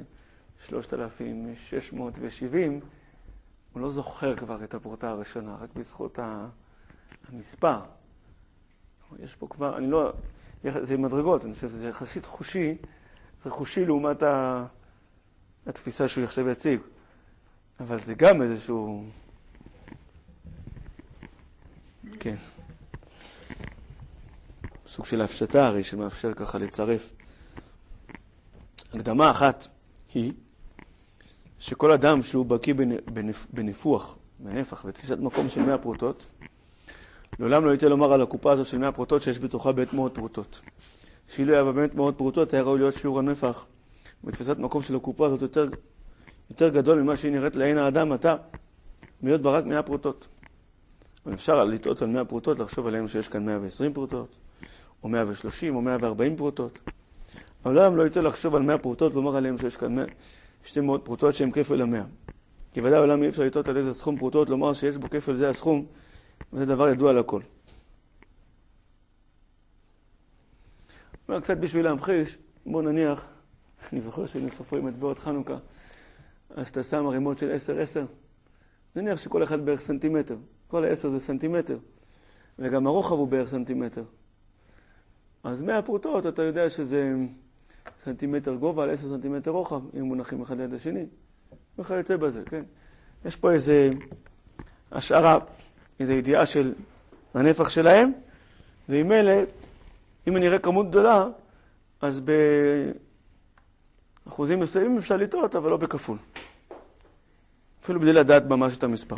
3670, הוא לא זוכר כבר את הפרוטה הראשונה, רק בזכות המספר. יש פה כבר, אני לא, זה מדרגות, אני חושב שזה יחסית חושי, זה חושי לעומת התפיסה שהוא עכשיו יציג. אבל זה גם איזשהו, כן, סוג של הפשטה הרי שמאפשר ככה לצרף. הקדמה אחת היא שכל אדם שהוא בקיא בנפוח, בנפח, בתפיסת מקום של 100 פרוטות, לעולם לא ייתן לומר על הקופה הזו של 100 פרוטות שיש בתוכה בית מאוד פרוטות. שאילו היה באמת מאוד פרוטות, היה ראוי להיות שיעור הנפח בתפיסת מקום של הקופה הזאת יותר גדול ממה שהיא נראית לעין האדם עתה, להיות בה רק 100 פרוטות. אבל אפשר לטעות על 100 פרוטות, לחשוב עליהם שיש כאן 120 פרוטות, או 130 או 140 פרוטות. אבל העולם לא ייתן לחשוב על 100 פרוטות, לומר עליהם שיש כאן 200 פרוטות שהם כפל ל-100. כי ודאי העולם אי אפשר לטעות על איזה סכום פרוטות, לומר שיש בו כפל זה הסכום, וזה דבר ידוע לכל. קצת בשביל להמחיש, בוא נניח, אני זוכר שהיינו סופרים את באות חנוכה, אז אתה שם ערימות של 10, נניח שכל אחד בערך סנטימטר, כל ה-10 זה סנטימטר, וגם הרוחב הוא בערך סנטימטר. אז 100 פרוטות אתה יודע שזה סנטימטר גובה על 10 סנטימטר רוחב, אם מונחים אחד ליד השני, וכיוצא בזה, כן? יש פה איזה השערה, איזו ידיעה של הנפח שלהם, ועם אלה, אם אני אראה כמות גדולה, אז באחוזים מסוימים אפשר לטעות, אבל לא בכפול. אפילו בלי לדעת ממש את המספר.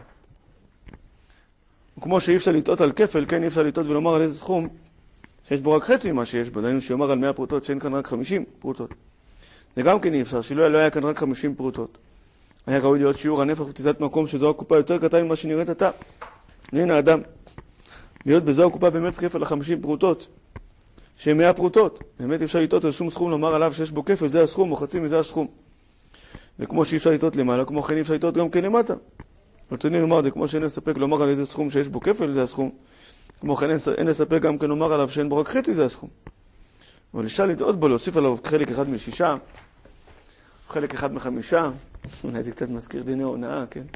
כמו שאי אפשר לטעות על כפל, כן, אי אפשר לטעות ולומר על איזה סכום שיש בו רק חצי ממה שיש בו. דיינו שיאמר על 100 פרוטות שאין כאן רק 50 פרוטות. זה גם כן אי אפשר, שלא היה כאן רק 50 פרוטות. היה ראוי להיות שיעור הנפח ותיזת מקום שזו הקופה יותר קטן ממה שנראית עתה. לעין האדם. להיות בזו הקופה באמת כפל ל-50 פרוטות. שהן 100 פרוטות. באמת אפשר לטעות על שום סכום לומר עליו שיש בו כפל, זה הסכום או חצי מזה הסכום. וכמו שאי אפשר לטעות למעלה, כמו כן אי אפשר לטעות גם כן למטה. רציני לומר, זה כמו שאין לספק לומר על איזה סכום שיש בו כפל, זה הסכום. כמו כן אין לספק גם כן לומר עליו שאין בו רק חצי, זה הסכום. אבל אפשר לטעות בו, להוסיף עליו חלק אחד מ6, חלק אחד מ5, אולי זה קצת מזכיר דיני הונאה, כן?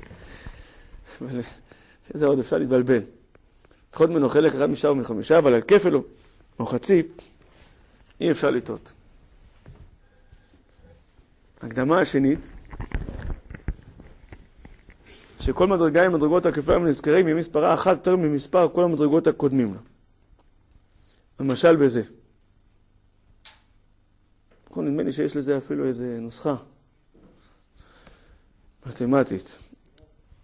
שזה עוד אפשר להתבלבל. לפחות ממנו חלק אחד מ6 ומ5, אבל על כפל או חצי, אי אפשר לטעות. הקדמה השנית, שכל מדרגה עם מדרגות הכפליים נזכרים ממספרה אחת יותר ממספר כל המדרגות הקודמים לה. למשל בזה. נכון, נדמה לי שיש לזה אפילו איזה נוסחה מתמטית.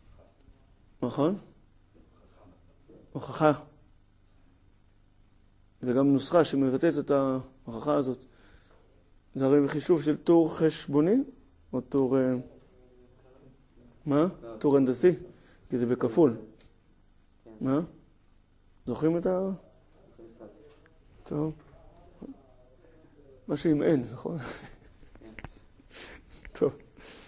נכון? הוכחה. וגם נוסחה שמבטאת את ההוכחה הזאת. זה הרי חישוב של טור חשבוני, או טור... מה? טור הנדסי? כי זה בכפול. מה? זוכרים את ה... טוב. משהו עם אין, נכון? טוב.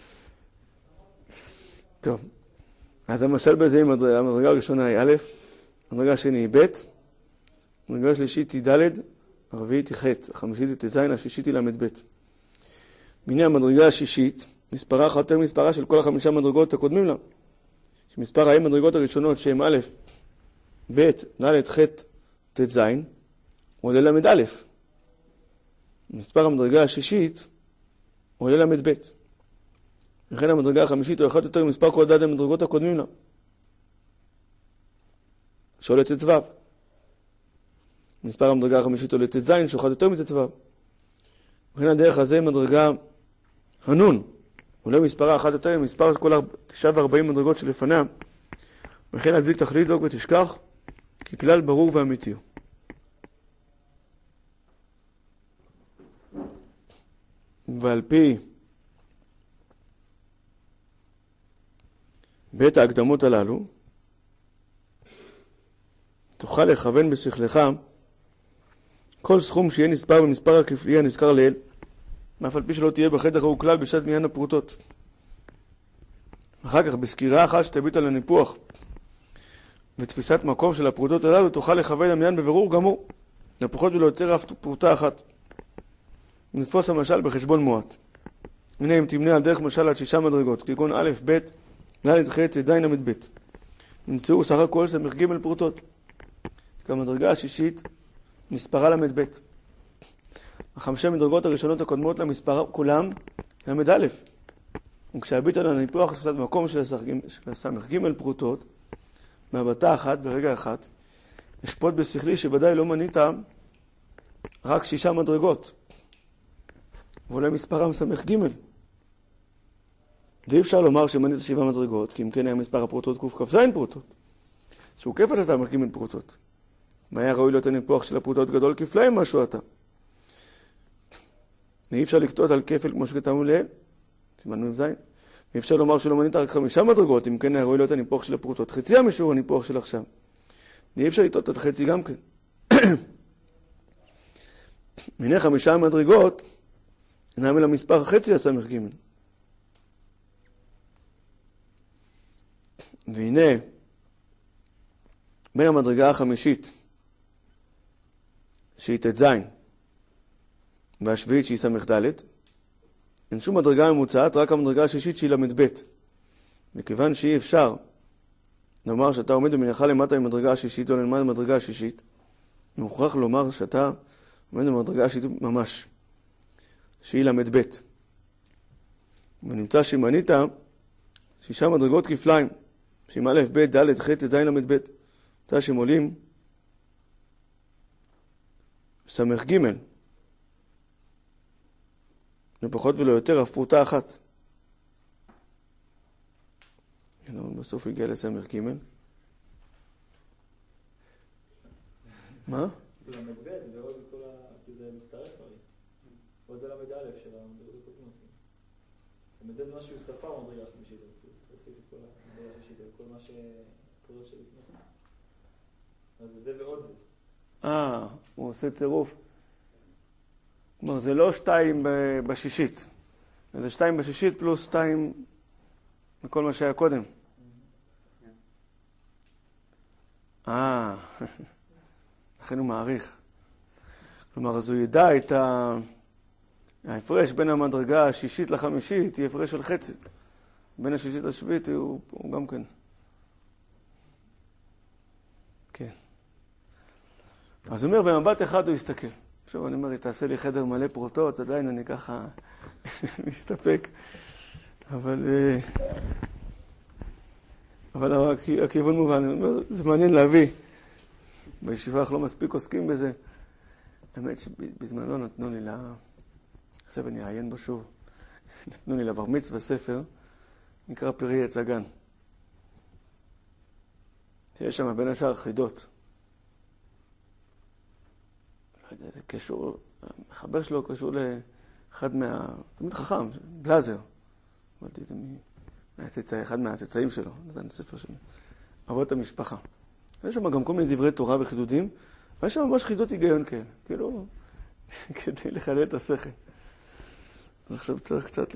טוב. אז המשל בזה, המדרגה הראשונה היא א', המדרגה השני היא ב', המדרגה השלישית היא ד', הרביעית היא ח', החמישית היא ט"ז, השישית היא ל"ב. והנה המדרגה השישית, מספרה אחת יותר מספרה של כל 5 מדרגות הקודמים לה. שמספר המדרגות הראשונות שהן א', ב', ד', ח', ט"ז, עולה ל"א. מספר המדרגה השישית עולה ל"ב. וכן המדרגה החמישית הוא אחד יותר ממספר כל ד' המדרגות הקודמים לה. שעולה ט"ו. מספר המדרגה החמישית עולה ט"ז, שאחד יותר מט"ו. וכן הדרך הזה מדרגה הנון. עולה מספרה אחת יותר ממספר כל 49 מדרגות שלפניה. וכן הדליק תכלית דוק ותשכח, כי כלל ברור ואמיתי הוא. ועל פי בית ההקדמות הללו, תוכל לכוון בשכלך כל סכום שיהיה נספר במספר הכפלי הנזכר לעיל, אף על פי שלא תהיה בחתך הוא כלל בשעת מניין הפרוטות. אחר כך בסקירה אחת שתביט על הניפוח ותפיסת מקום של הפרוטות הללו, תוכל לכוון המניין בבירור גמור, לפחות ולא יותר אף פרוטה אחת. נתפוס המשל בחשבון מועט. הנה אם תמנה על דרך משל עד 6 מדרגות, כגון א', ב', ד', ח', ט"ז, ל"ב. נמצאו סך הכל ס"ג פרוטות. כמדרגה השישית מספרה ל"ב. 5 מדרגות הראשונות הקודמות למספר כולם ל"א. וכשהביט על הניפוח תפסת מקום של ס"ג פרוטות, בהבטה אחת, ברגע אחד, אשפוט בשכלי שוודאי לא מנית רק 6 מדרגות. ועולה מספרם ס"ג. ואי אפשר לומר שמנית 7 מדרגות, כי אם כן היה מספר הפרוטות קכ"ז פרוטות, שהוא כפל את ס"ג פרוטות. והיה ראוי להיות הניפוח של הפרוטות גדול כפליים משהו אתה. ואי אפשר לקטות על כפל כמו שכתבנו לעיל, סימן מ"ז. ואי אפשר לומר שלא מנית רק 5 מדרגות, אם כן היה ראוי להיות הניפוח של הפרוטות חציה משיעור הניפוח של עכשיו. ואי אפשר לקטות עד חצי גם כן. הנה 5 מדרגות אינם אלא מספר חצי הס"ג. והנה בין המדרגה החמישית שהיא ט"ז והשביעית שהיא ס"ד, אין שום מדרגה ממוצעת, רק המדרגה השישית שהיא ל"ב. מכיוון שאי אפשר לומר שאתה עומד במנחה למטה במדרגה השישית או למטה במדרגה השישית, אני מוכרח לומר שאתה עומד במדרגה השישית ממש, שהיא ל"ב. ונמצא שמנית 6 מדרגות כפליים, שעם א', ב', ד', ח', ט"ז, ל"ב. נמצא שהם עולים ס"ג. לפחות ולא יותר, אף פרוטה אחת. בסוף הגיע לס"ג. מה? ל"ב, ועוד כל ה... כי זה מצטרף הרי. עוד על ל"א של המדרגות הקודמות. ל"ב זה משהו ספר מדרגה חמישית. צריך להוסיף את כל המדרגה השישית, כל מה שקורות שלפני. אז זה ועוד זה. הוא עושה צירוף. כלומר, זה לא 2 בשישית. זה 2 בשישית פלוס 2 מכל מה שהיה קודם. לכן הוא מעריך. כלומר, אז הוא ידע את ההפרש בין המדרגה השישית לחמישית, היא הפרש של חצי. בין השישית לשביעית הוא גם כן. כן. אז הוא אומר, במבט אחד הוא יסתכל. עכשיו אני אומר, תעשה לי חדר מלא פרוטות, עדיין אני ככה מסתפק. אבל הכיוון מובן. אני אומר, זה מעניין להביא. בישיבה אנחנו לא מספיק עוסקים בזה. האמת שבזמנו נתנו לי עכשיו אני אעיין בו שוב. נתנו לי לבר מצווה ספר, נקרא פרי עץ הגן. שיש שם בין השאר חידות. זה קשור, המחבר שלו קשור לאחד תמיד חכם, בלזר. אמרתי את זה אחד מהצאצאים שלו, זה הספר שלו. אבות המשפחה. יש שם גם כל מיני דברי תורה וחידודים, ויש שם ממש חידות היגיון כאלה, כאילו, כדי לחדד את השכל. אז עכשיו צריך קצת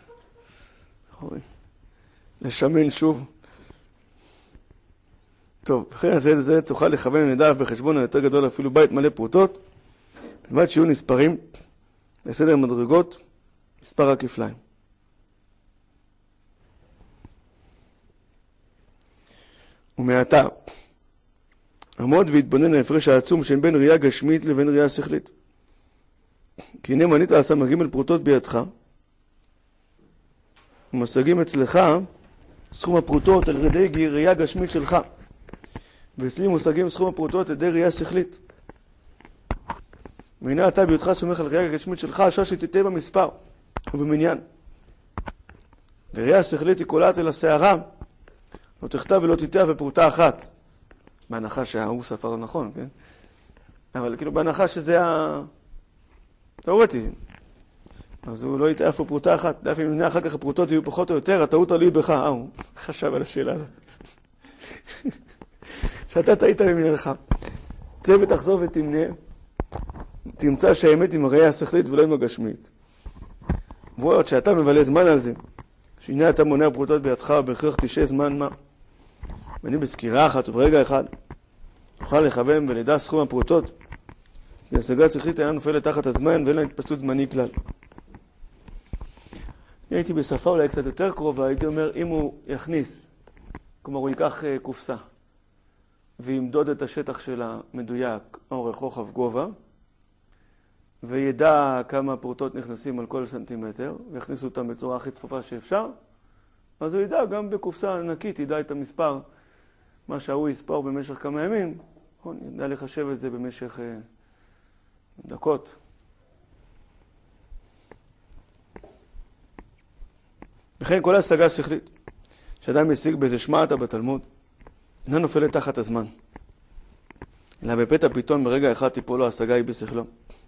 לשמן שוב. טוב, בכן זה תוכל לכוון לנדע בחשבון היותר גדול אפילו בית מלא פרוטות, בלבד שיהיו נספרים בסדר מדרגות, מספר הכפליים. ומעתה, עמוד והתבונן ההפרש העצום שבין בין ראייה גשמית לבין ראייה שכלית. כי הנה מנית עשה ג' פרוטות בידך, ומשגים אצלך סכום הפרוטות על ידי ראייה גשמית שלך, ואצלי מושגים סכום הפרוטות על ידי ראייה שכלית. והנה אתה בהיותך סומך על ראייה גשמית שלך, אשר שתיתן במספר ובמניין. וראייה שכלית היא קולעת אל השערה, לא תכתב ולא תיטע בפרוטה אחת. בהנחה שהוא ספר נכון, כן? אבל כאילו בהנחה שזה תאורטי. אז הוא לא יטעה פה פרוטה אחת. דווקא אם אחר כך הפרוטות יהיו פחות או יותר, הטעות עלי בך. הוא חשב על השאלה הזאת. שאתה טעית במינך. צא ותחזור ותמנה. תמצא שהאמת עם הראייה השכלית ולא עם הגשמית. ועוד שאתה מבלה זמן על זה, שהנה אתה מונע פרוטות בידך, ובהכרח תשעה זמן מה. ואני בסקירה אחת וברגע אחד תוכל לכוון ולדע סכום הפרוטות, כי השגה שכלית אינה נופלת תחת הזמן ואין לה התפשטות זמני כלל. אני הייתי בשפה אולי קצת יותר קרובה, הייתי אומר, אם הוא יכניס, כלומר הוא ייקח קופסה וימדוד את השטח שלה מדויק, אורך, רוחב, גובה, וידע כמה פרוטות נכנסים על כל סנטימטר, ויכניסו אותם בצורה הכי צפופה שאפשר, אז הוא ידע גם בקופסה ענקית, ידע את המספר, מה שהוא יספור במשך כמה ימים, ידע לחשב את זה במשך דקות. וכן כל ההשגה שכלית, שאדם משיג באיזה שמעת בתלמוד, אינה נופלת תחת הזמן, אלא בפתע פתאום ברגע אחד תיפול לו ההשגה היא בשכלו.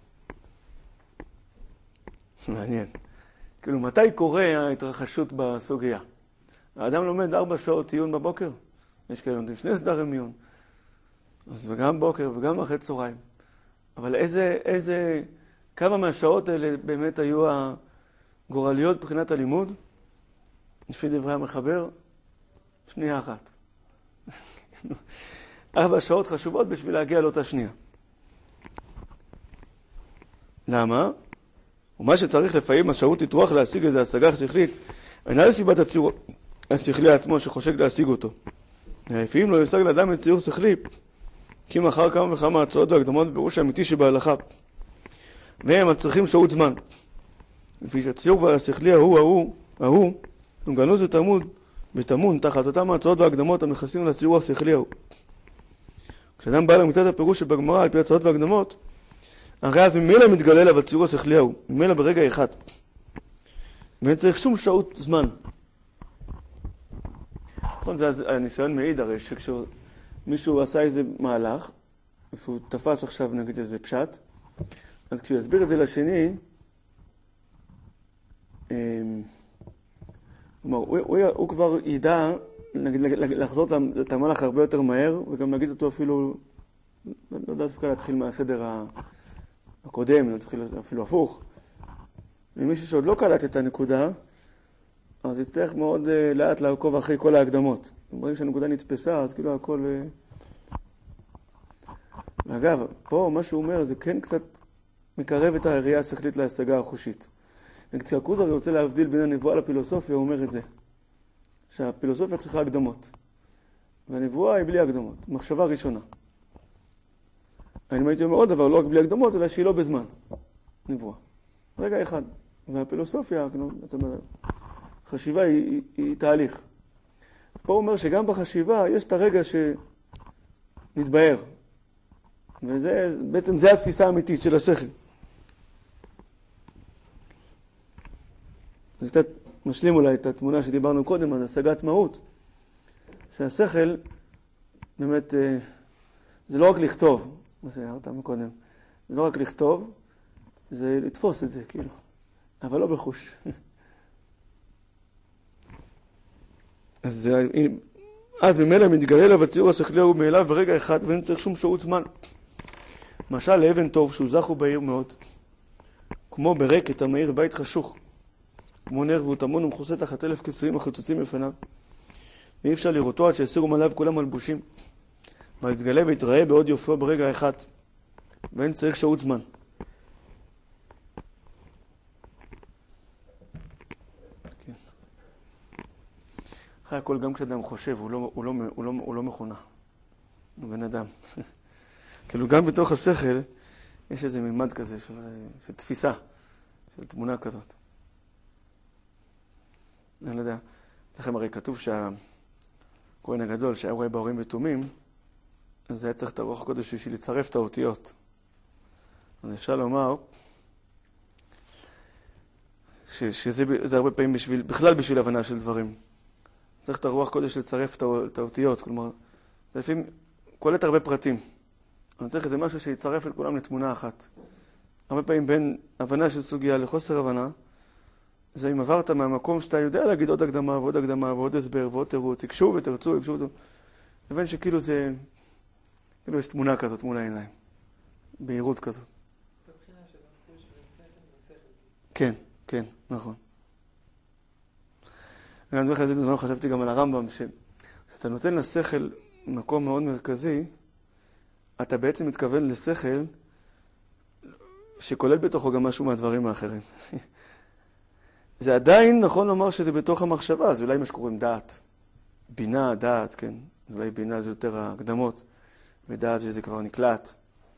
מעניין. כאילו מתי קורה ההתרחשות בסוגיה? האדם לומד 4 שעות עיון בבוקר, יש כאלה לומדים 2 סדרי מיון, אז וגם בוקר וגם אחרי צהריים. אבל כמה מהשעות האלה באמת היו הגורליות מבחינת הלימוד? לפי דברי המחבר, שנייה אחת. 4 שעות חשובות בשביל להגיע לאותה שנייה. למה? ומה שצריך לפעמים השעות לטרוח להשיג איזו השגה שכלית, אינה לסיבת הציור השכלי עצמו שחושק להשיג אותו. לפעמים לא יושג לאדם את ציור שכלי, כי מחר כמה וכמה הצעות והקדמות בפירוש האמיתי שבהלכה. והם צריכים שעות זמן. לפי שהציור והשכלי ההוא, גנוז וטמון תחת אותם ההצעות והקדמות המכסים לציור השכלי ההוא. כשאדם בא למיטת הפירוש שבגמרא על פי הצעות והקדמות, הרי אז ממילא מתגלה לה בציור השכלי ההוא, ממילא ברגע אחד. ואין צריך שום שעות זמן. נכון, זה הניסיון מעיד הרי שכשמישהו עשה איזה מהלך, והוא תפס עכשיו נגיד איזה פשט, אז כשהוא יסביר את זה לשני, הוא כבר ידע לחזור את המהלך הרבה יותר מהר, וגם להגיד אותו אפילו, לא יודע דווקא להתחיל מהסדר הקודם, להתחיל אפילו הפוך. ומישהו שעוד לא קלט את הנקודה, אז יצטרך מאוד לאט לעקוב אחרי כל ההקדמות. ברגע שהנקודה נתפסה, אז כאילו הכל... ואגב, פה מה שהוא אומר זה כן קצת מקרב את הראייה השכלית להשגה החושית. כשהכוזרי רוצה להבדיל בין הנבואה לפילוסופיה, הוא אומר את זה. שהפילוסופיה צריכה הקדמות. והנבואה היא בלי הקדמות. מחשבה ראשונה. אני הייתי אומר עוד דבר, לא רק בלי הקדמות, אלא שהיא לא בזמן. נבואה. רגע אחד. והפילוסופיה, חשיבה היא תהליך. פה הוא אומר שגם בחשיבה יש את הרגע שנתבהר. ובעצם זה התפיסה האמיתית של השכל. אז קצת משלים אולי את התמונה שדיברנו קודם על השגת מהות. שהשכל באמת, זה לא רק לכתוב, מה שהערת מקודם, זה לא רק לכתוב, זה לתפוס את זה, כאילו. אבל לא בחוש. אז ממילא מתגלה אליו הציור השכלי הוא מאליו ברגע אחד, ואין צריך שום שהות זמן. משל לאבן טוב שהוא זך ובהיר מאוד, כמו ברקת המאיר בית חשוך, כמו נר והוא טמון ומכוסה תחת 1000 כיסויים החצוצים בפניו, ואי אפשר לראותו עד שיסירו מעליו כולם מלבושים, אבל יתגלה ויתראה בעוד יופיו ברגע אחד, ואין צריך שהות זמן. כן. אחרי הכל, גם כשאדם חושב, הוא לא מכונה, הוא בן אדם. כאילו גם בתוך השכל יש איזה מימד כזה של תפיסה, של תמונה כזאת. אני לא יודע, לכם הרי כתוב שהכהן הגדול שהיה רואה באורים ותומים, אז זה היה צריך את הרוח הקודש בשביל לצרף את האותיות. אז אפשר לומר שזה הרבה פעמים בכלל בשביל הבנה של דברים. צריך את הרוח הקודש לצרף את האותיות, כלומר, זה לפעמים קולט הרבה פרטים. אני צריך איזה משהו שיצרף את כולם לתמונה אחת. הרבה פעמים בין הבנה של סוגיה לחוסר הבנה, זה אם עברת מהמקום שאתה יודע להגיד עוד הקדמה ועוד הקדמה ועוד הסבר ועוד תירוץ, יקשו ותרצו, יקשו ותרצו, לבין שכאילו זה, כאילו יש תמונה כזאת מול העיניים, בהירות כזאת. בבחינה של החוש ושכל. כן, כן, נכון. אני אומר לך, בזמן חשבתי גם על הרמב"ם, שאתה נותן לשכל מקום מאוד מרכזי, אתה בעצם מתכוון לשכל שכולל בתוכו גם משהו מהדברים האחרים. זה עדיין נכון לומר שזה בתוך המחשבה, זה אולי מה שקוראים דעת. בינה, דעת, כן. אולי בינה זה יותר ההקדמות, ודעת שזה כבר נקלט.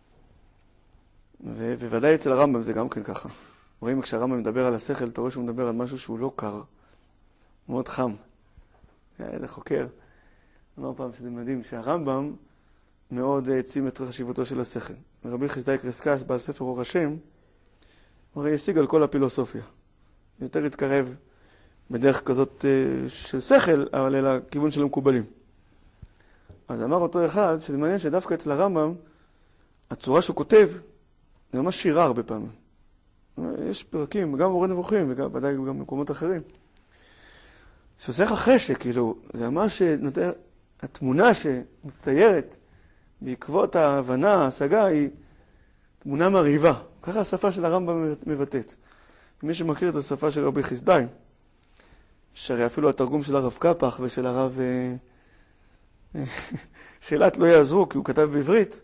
וודאי אצל הרמב"ם זה גם כן ככה. רואים כשהרמב"ם מדבר על השכל, אתה רואה שהוא מדבר על משהו שהוא לא קר, מאוד חם. זה חוקר. אמר פעם שזה מדהים שהרמב"ם מאוד העצים את חשיבותו של השכל. רבי חסדאי קרסקס, בעל ספר אור השם, הרי השיג על כל הפילוסופיה. יותר התקרב בדרך כזאת של שכל, אבל אל הכיוון של המקובלים. אז אמר אותו אחד, שזה מעניין שדווקא אצל הרמב"ם, הצורה שהוא כותב, זה ממש שירה הרבה פעמים. יש פרקים, גם מורה נבוכים, וודאי גם במקומות אחרים, שעושה לך חשק, כאילו, זה ממש נותן, התמונה שמצטיירת בעקבות ההבנה, ההשגה, היא תמונה מרהיבה. ככה השפה של הרמב"ם מבטאת. מי שמכיר את השפה של רבי חסדאי, שהרי אפילו התרגום של הרב קפח ושל הרב שאלת לא יעזרו, כי הוא כתב בעברית,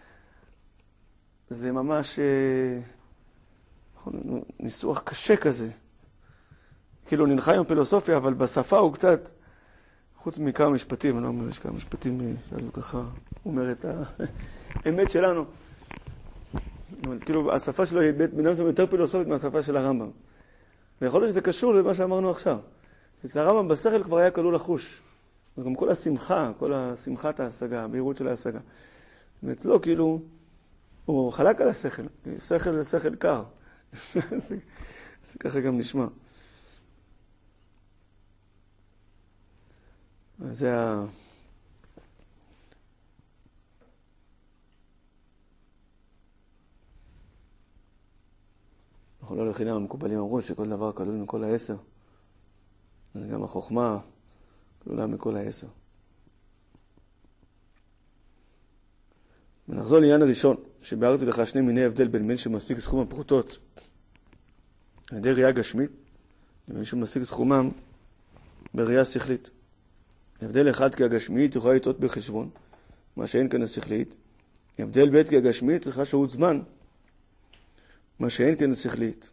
זה ממש ניסוח קשה כזה. כאילו נלחם עם פילוסופיה, אבל בשפה הוא קצת, חוץ מכמה משפטים, אני לא אומר, יש כמה משפטים, אז הוא ככה אומר את האמת שלנו. כאילו השפה שלו היא בינם שם יותר פילוסופית מהשפה של הרמב"ם. ויכול להיות שזה קשור למה שאמרנו עכשיו. אצל הרמב"ם בשכל כבר היה כלול לחוש. אז גם כל השמחה, כל השמחת ההשגה, הבהירות של ההשגה. ואצלו כאילו, הוא חלק על השכל. שכל זה שכל קר. זה ככה גם נשמע. אז זה אנחנו לא לחינם, המקובלים אמרו שכל דבר כלול מכל 10. אז גם החוכמה כלולה מכל 10. ונחזור לעניין הראשון, שביארתי לך שני מיני הבדל בין מי שמשיג סכום הפרוטות על ידי ראייה גשמית, למי שמשיג סכומם בראייה שכלית. הבדל אחד כי הגשמית יכולה לטעות בחשבון, מה שאין כאן השכלית. הבדל ב' כי הגשמית צריכה שהות זמן, מה שאין כאן השכלית.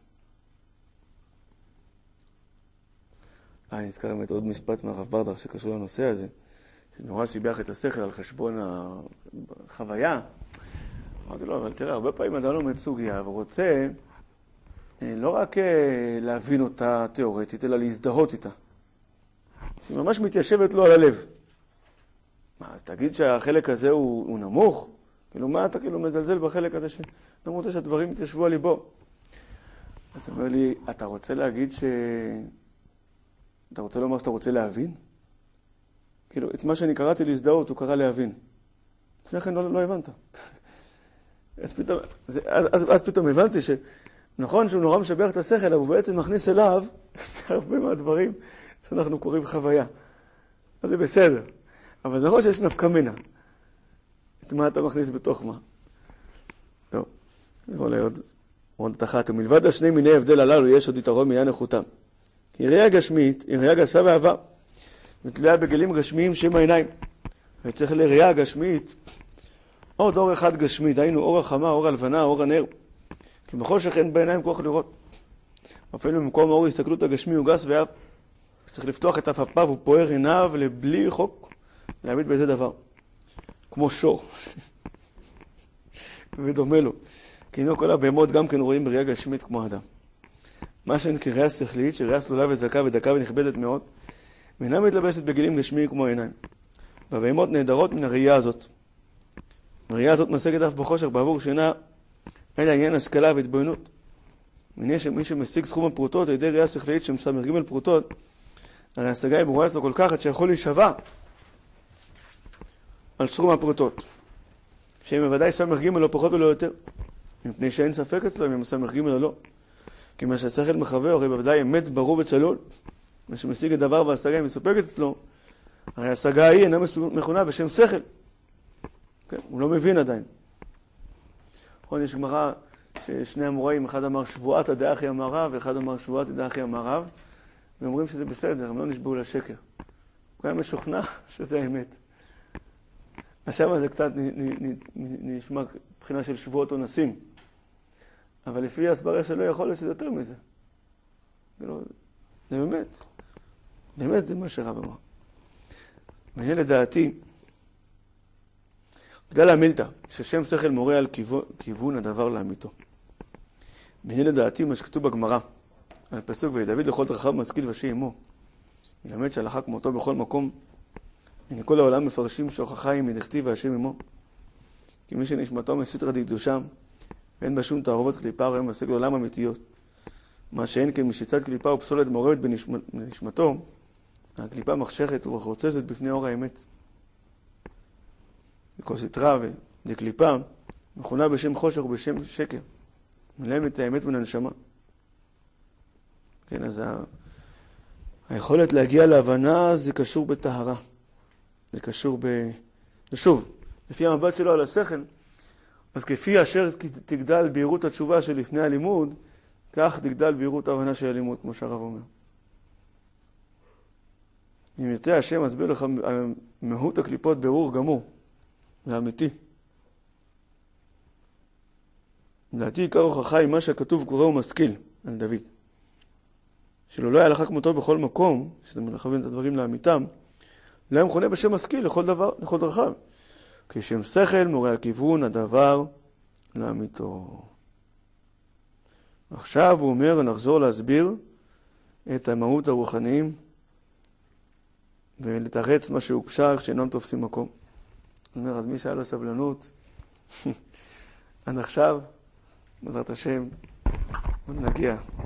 נזכר באמת עוד משפט מהרב ברדך שקשור לנושא הזה, שנורא שיבח את השכל על חשבון החוויה. אמרתי לו, אבל תראה, הרבה פעמים אדם לומד סוגיה ורוצה לא רק להבין אותה תיאורטית, אלא להזדהות איתה. היא ממש מתיישבת לו על הלב. אז תגיד שהחלק הזה הוא נמוך? כאילו מה אתה כאילו מזלזל בחלק הזה שאתה רוצה שהדברים יתיישבו על ליבו? אז הוא אומר לי, אתה רוצה להגיד אתה רוצה לומר שאתה רוצה להבין? כאילו, את מה שאני קראתי להזדהות, הוא קרא להבין. לפני כן לא הבנת. אז פתאום הבנתי שנכון שהוא נורא משבח את השכל, אבל הוא בעצם מכניס אליו הרבה מהדברים שאנחנו קוראים חוויה. אז זה בסדר. אבל זה נכון שיש נפקא מינה. את מה אתה מכניס בתוך מה. טוב, נראה לי עוד אחת. ומלבד השני מיני הבדל הללו יש עוד יתרון מעניין איכותם. כי ראייה גשמית היא ראייה גסה ואהבה. ותלויה בגלים גשמיים שהם העיניים. וצריך לראייה גשמית עוד אור אחד גשמי, דהיינו אור החמה, אור הלבנה, אור הנר. כי בחושך אין בעיניים כוח לראות. אפילו במקום אור הסתכלות הגשמי הוא גס ואהב. צריך לפתוח את עפעפיו ופוער עיניו לבלי חוק, להעמיד באיזה דבר. כמו שור. ודומה לו. כי הנה כל הבהמות גם כן רואים בראייה גשמית כמו אדם. מה שהן כראייה שכלית, שראייה סלולה וזכה ודקה ונכבדת מאוד, ואינה מתלבשת בגילים גשמיים כמו העיניים. והבהמות נהדרות מן הראייה הזאת. הראייה הזאת משגת אף בחושך בעבור שינה, אלא עניין השכלה והתבוננות. מי שמשיג סכום הפרוטות על ידי ראייה שכלית שמסמך פרוטות, הרי ההשגה היא ברורה אצלו כל כך עד שיכול להישבע על סכום הפרוטות. שהם בוודאי סמך ג' לא פחות ולא יותר. מפני שאין ספק אצלו אם הם סמך ג' או לא. כי מה שהשכל מחווה, הרי בוודאי אמת ברור וצלול. מה שמשיג הדבר וההשגה היא מסופקת אצלו, הרי ההשגה היא אינה מכונה בשם שכל. כן? הוא לא מבין עדיין. נכון, יש גמרא ששני אמוראים, אחד אמר שבועת הדעה אחי אמרה, ואחד אמר שבועת הדעה אחי אמרה, ואומרים שזה בסדר, הם לא נשבעו לשקר. הוא היה משוכנע שזה האמת. עכשיו זה קצת נשמע מבחינה של שבועות אונסים. אבל לפי הסברה שלו יכול להיות שזה יותר מזה. זה באמת. באמת זה מה שרב אמר. ואני לדעתי, בגלל המילתא, ששם שכל מורה על כיוון הדבר לאמיתו. ואני לדעתי, מה שכתוב בגמרא, על פסוק ודוד לכל דרכיו משכיל ושי עמו, ילמד שהלכה כמותו בכל מקום, הנה כל העולם מפרשים שהוכחה היא מדכתיב והשם עמו. כי מי שנשמתו מסתרא דקדושה, ואין בה שום תערובות קליפה, הרי משג לעולם אמיתיות. מה שאין כן משצת קליפה ופסולת מעורבת בנשמתו, הקליפה מחשכת ורחוצצת בפני אור האמת. וכל סתרה ודקליפה מכונה בשם חושך ובשם שקר. מלאים את האמת מן הנשמה. כן, אז היכולת להגיע להבנה זה קשור בטהרה. זה קשור ושוב, לפי המבט שלו על השכל, אז כפי אשר תגדל בהירות התשובה שלפני הלימוד, כך תגדל בהירות ההבנה של הלימוד, כמו שהרב אומר. אם ירצה השם, אסביר לך מהות הקליפות ברור גמור. זה אמיתי. לדעתי עיקר הוכחה היא מה שהכתוב קורא ומשכיל על דוד. שלא לא היה לך כמותו בכל מקום, שאתם מכוונים את הדברים לאמיתם, לא היה מכונה בשם משכיל לכל דבר, לכל דרכיו. כי שם שכל מורה על כיוון הדבר לאמיתו. עכשיו הוא אומר, נחזור להסביר את המהות הרוחניים ולתרץ מה שהוקשר שאינם תופסים מקום. הוא אומר, אז מי שהיה לו סבלנות, עד עכשיו, בעזרת השם, עוד נגיע.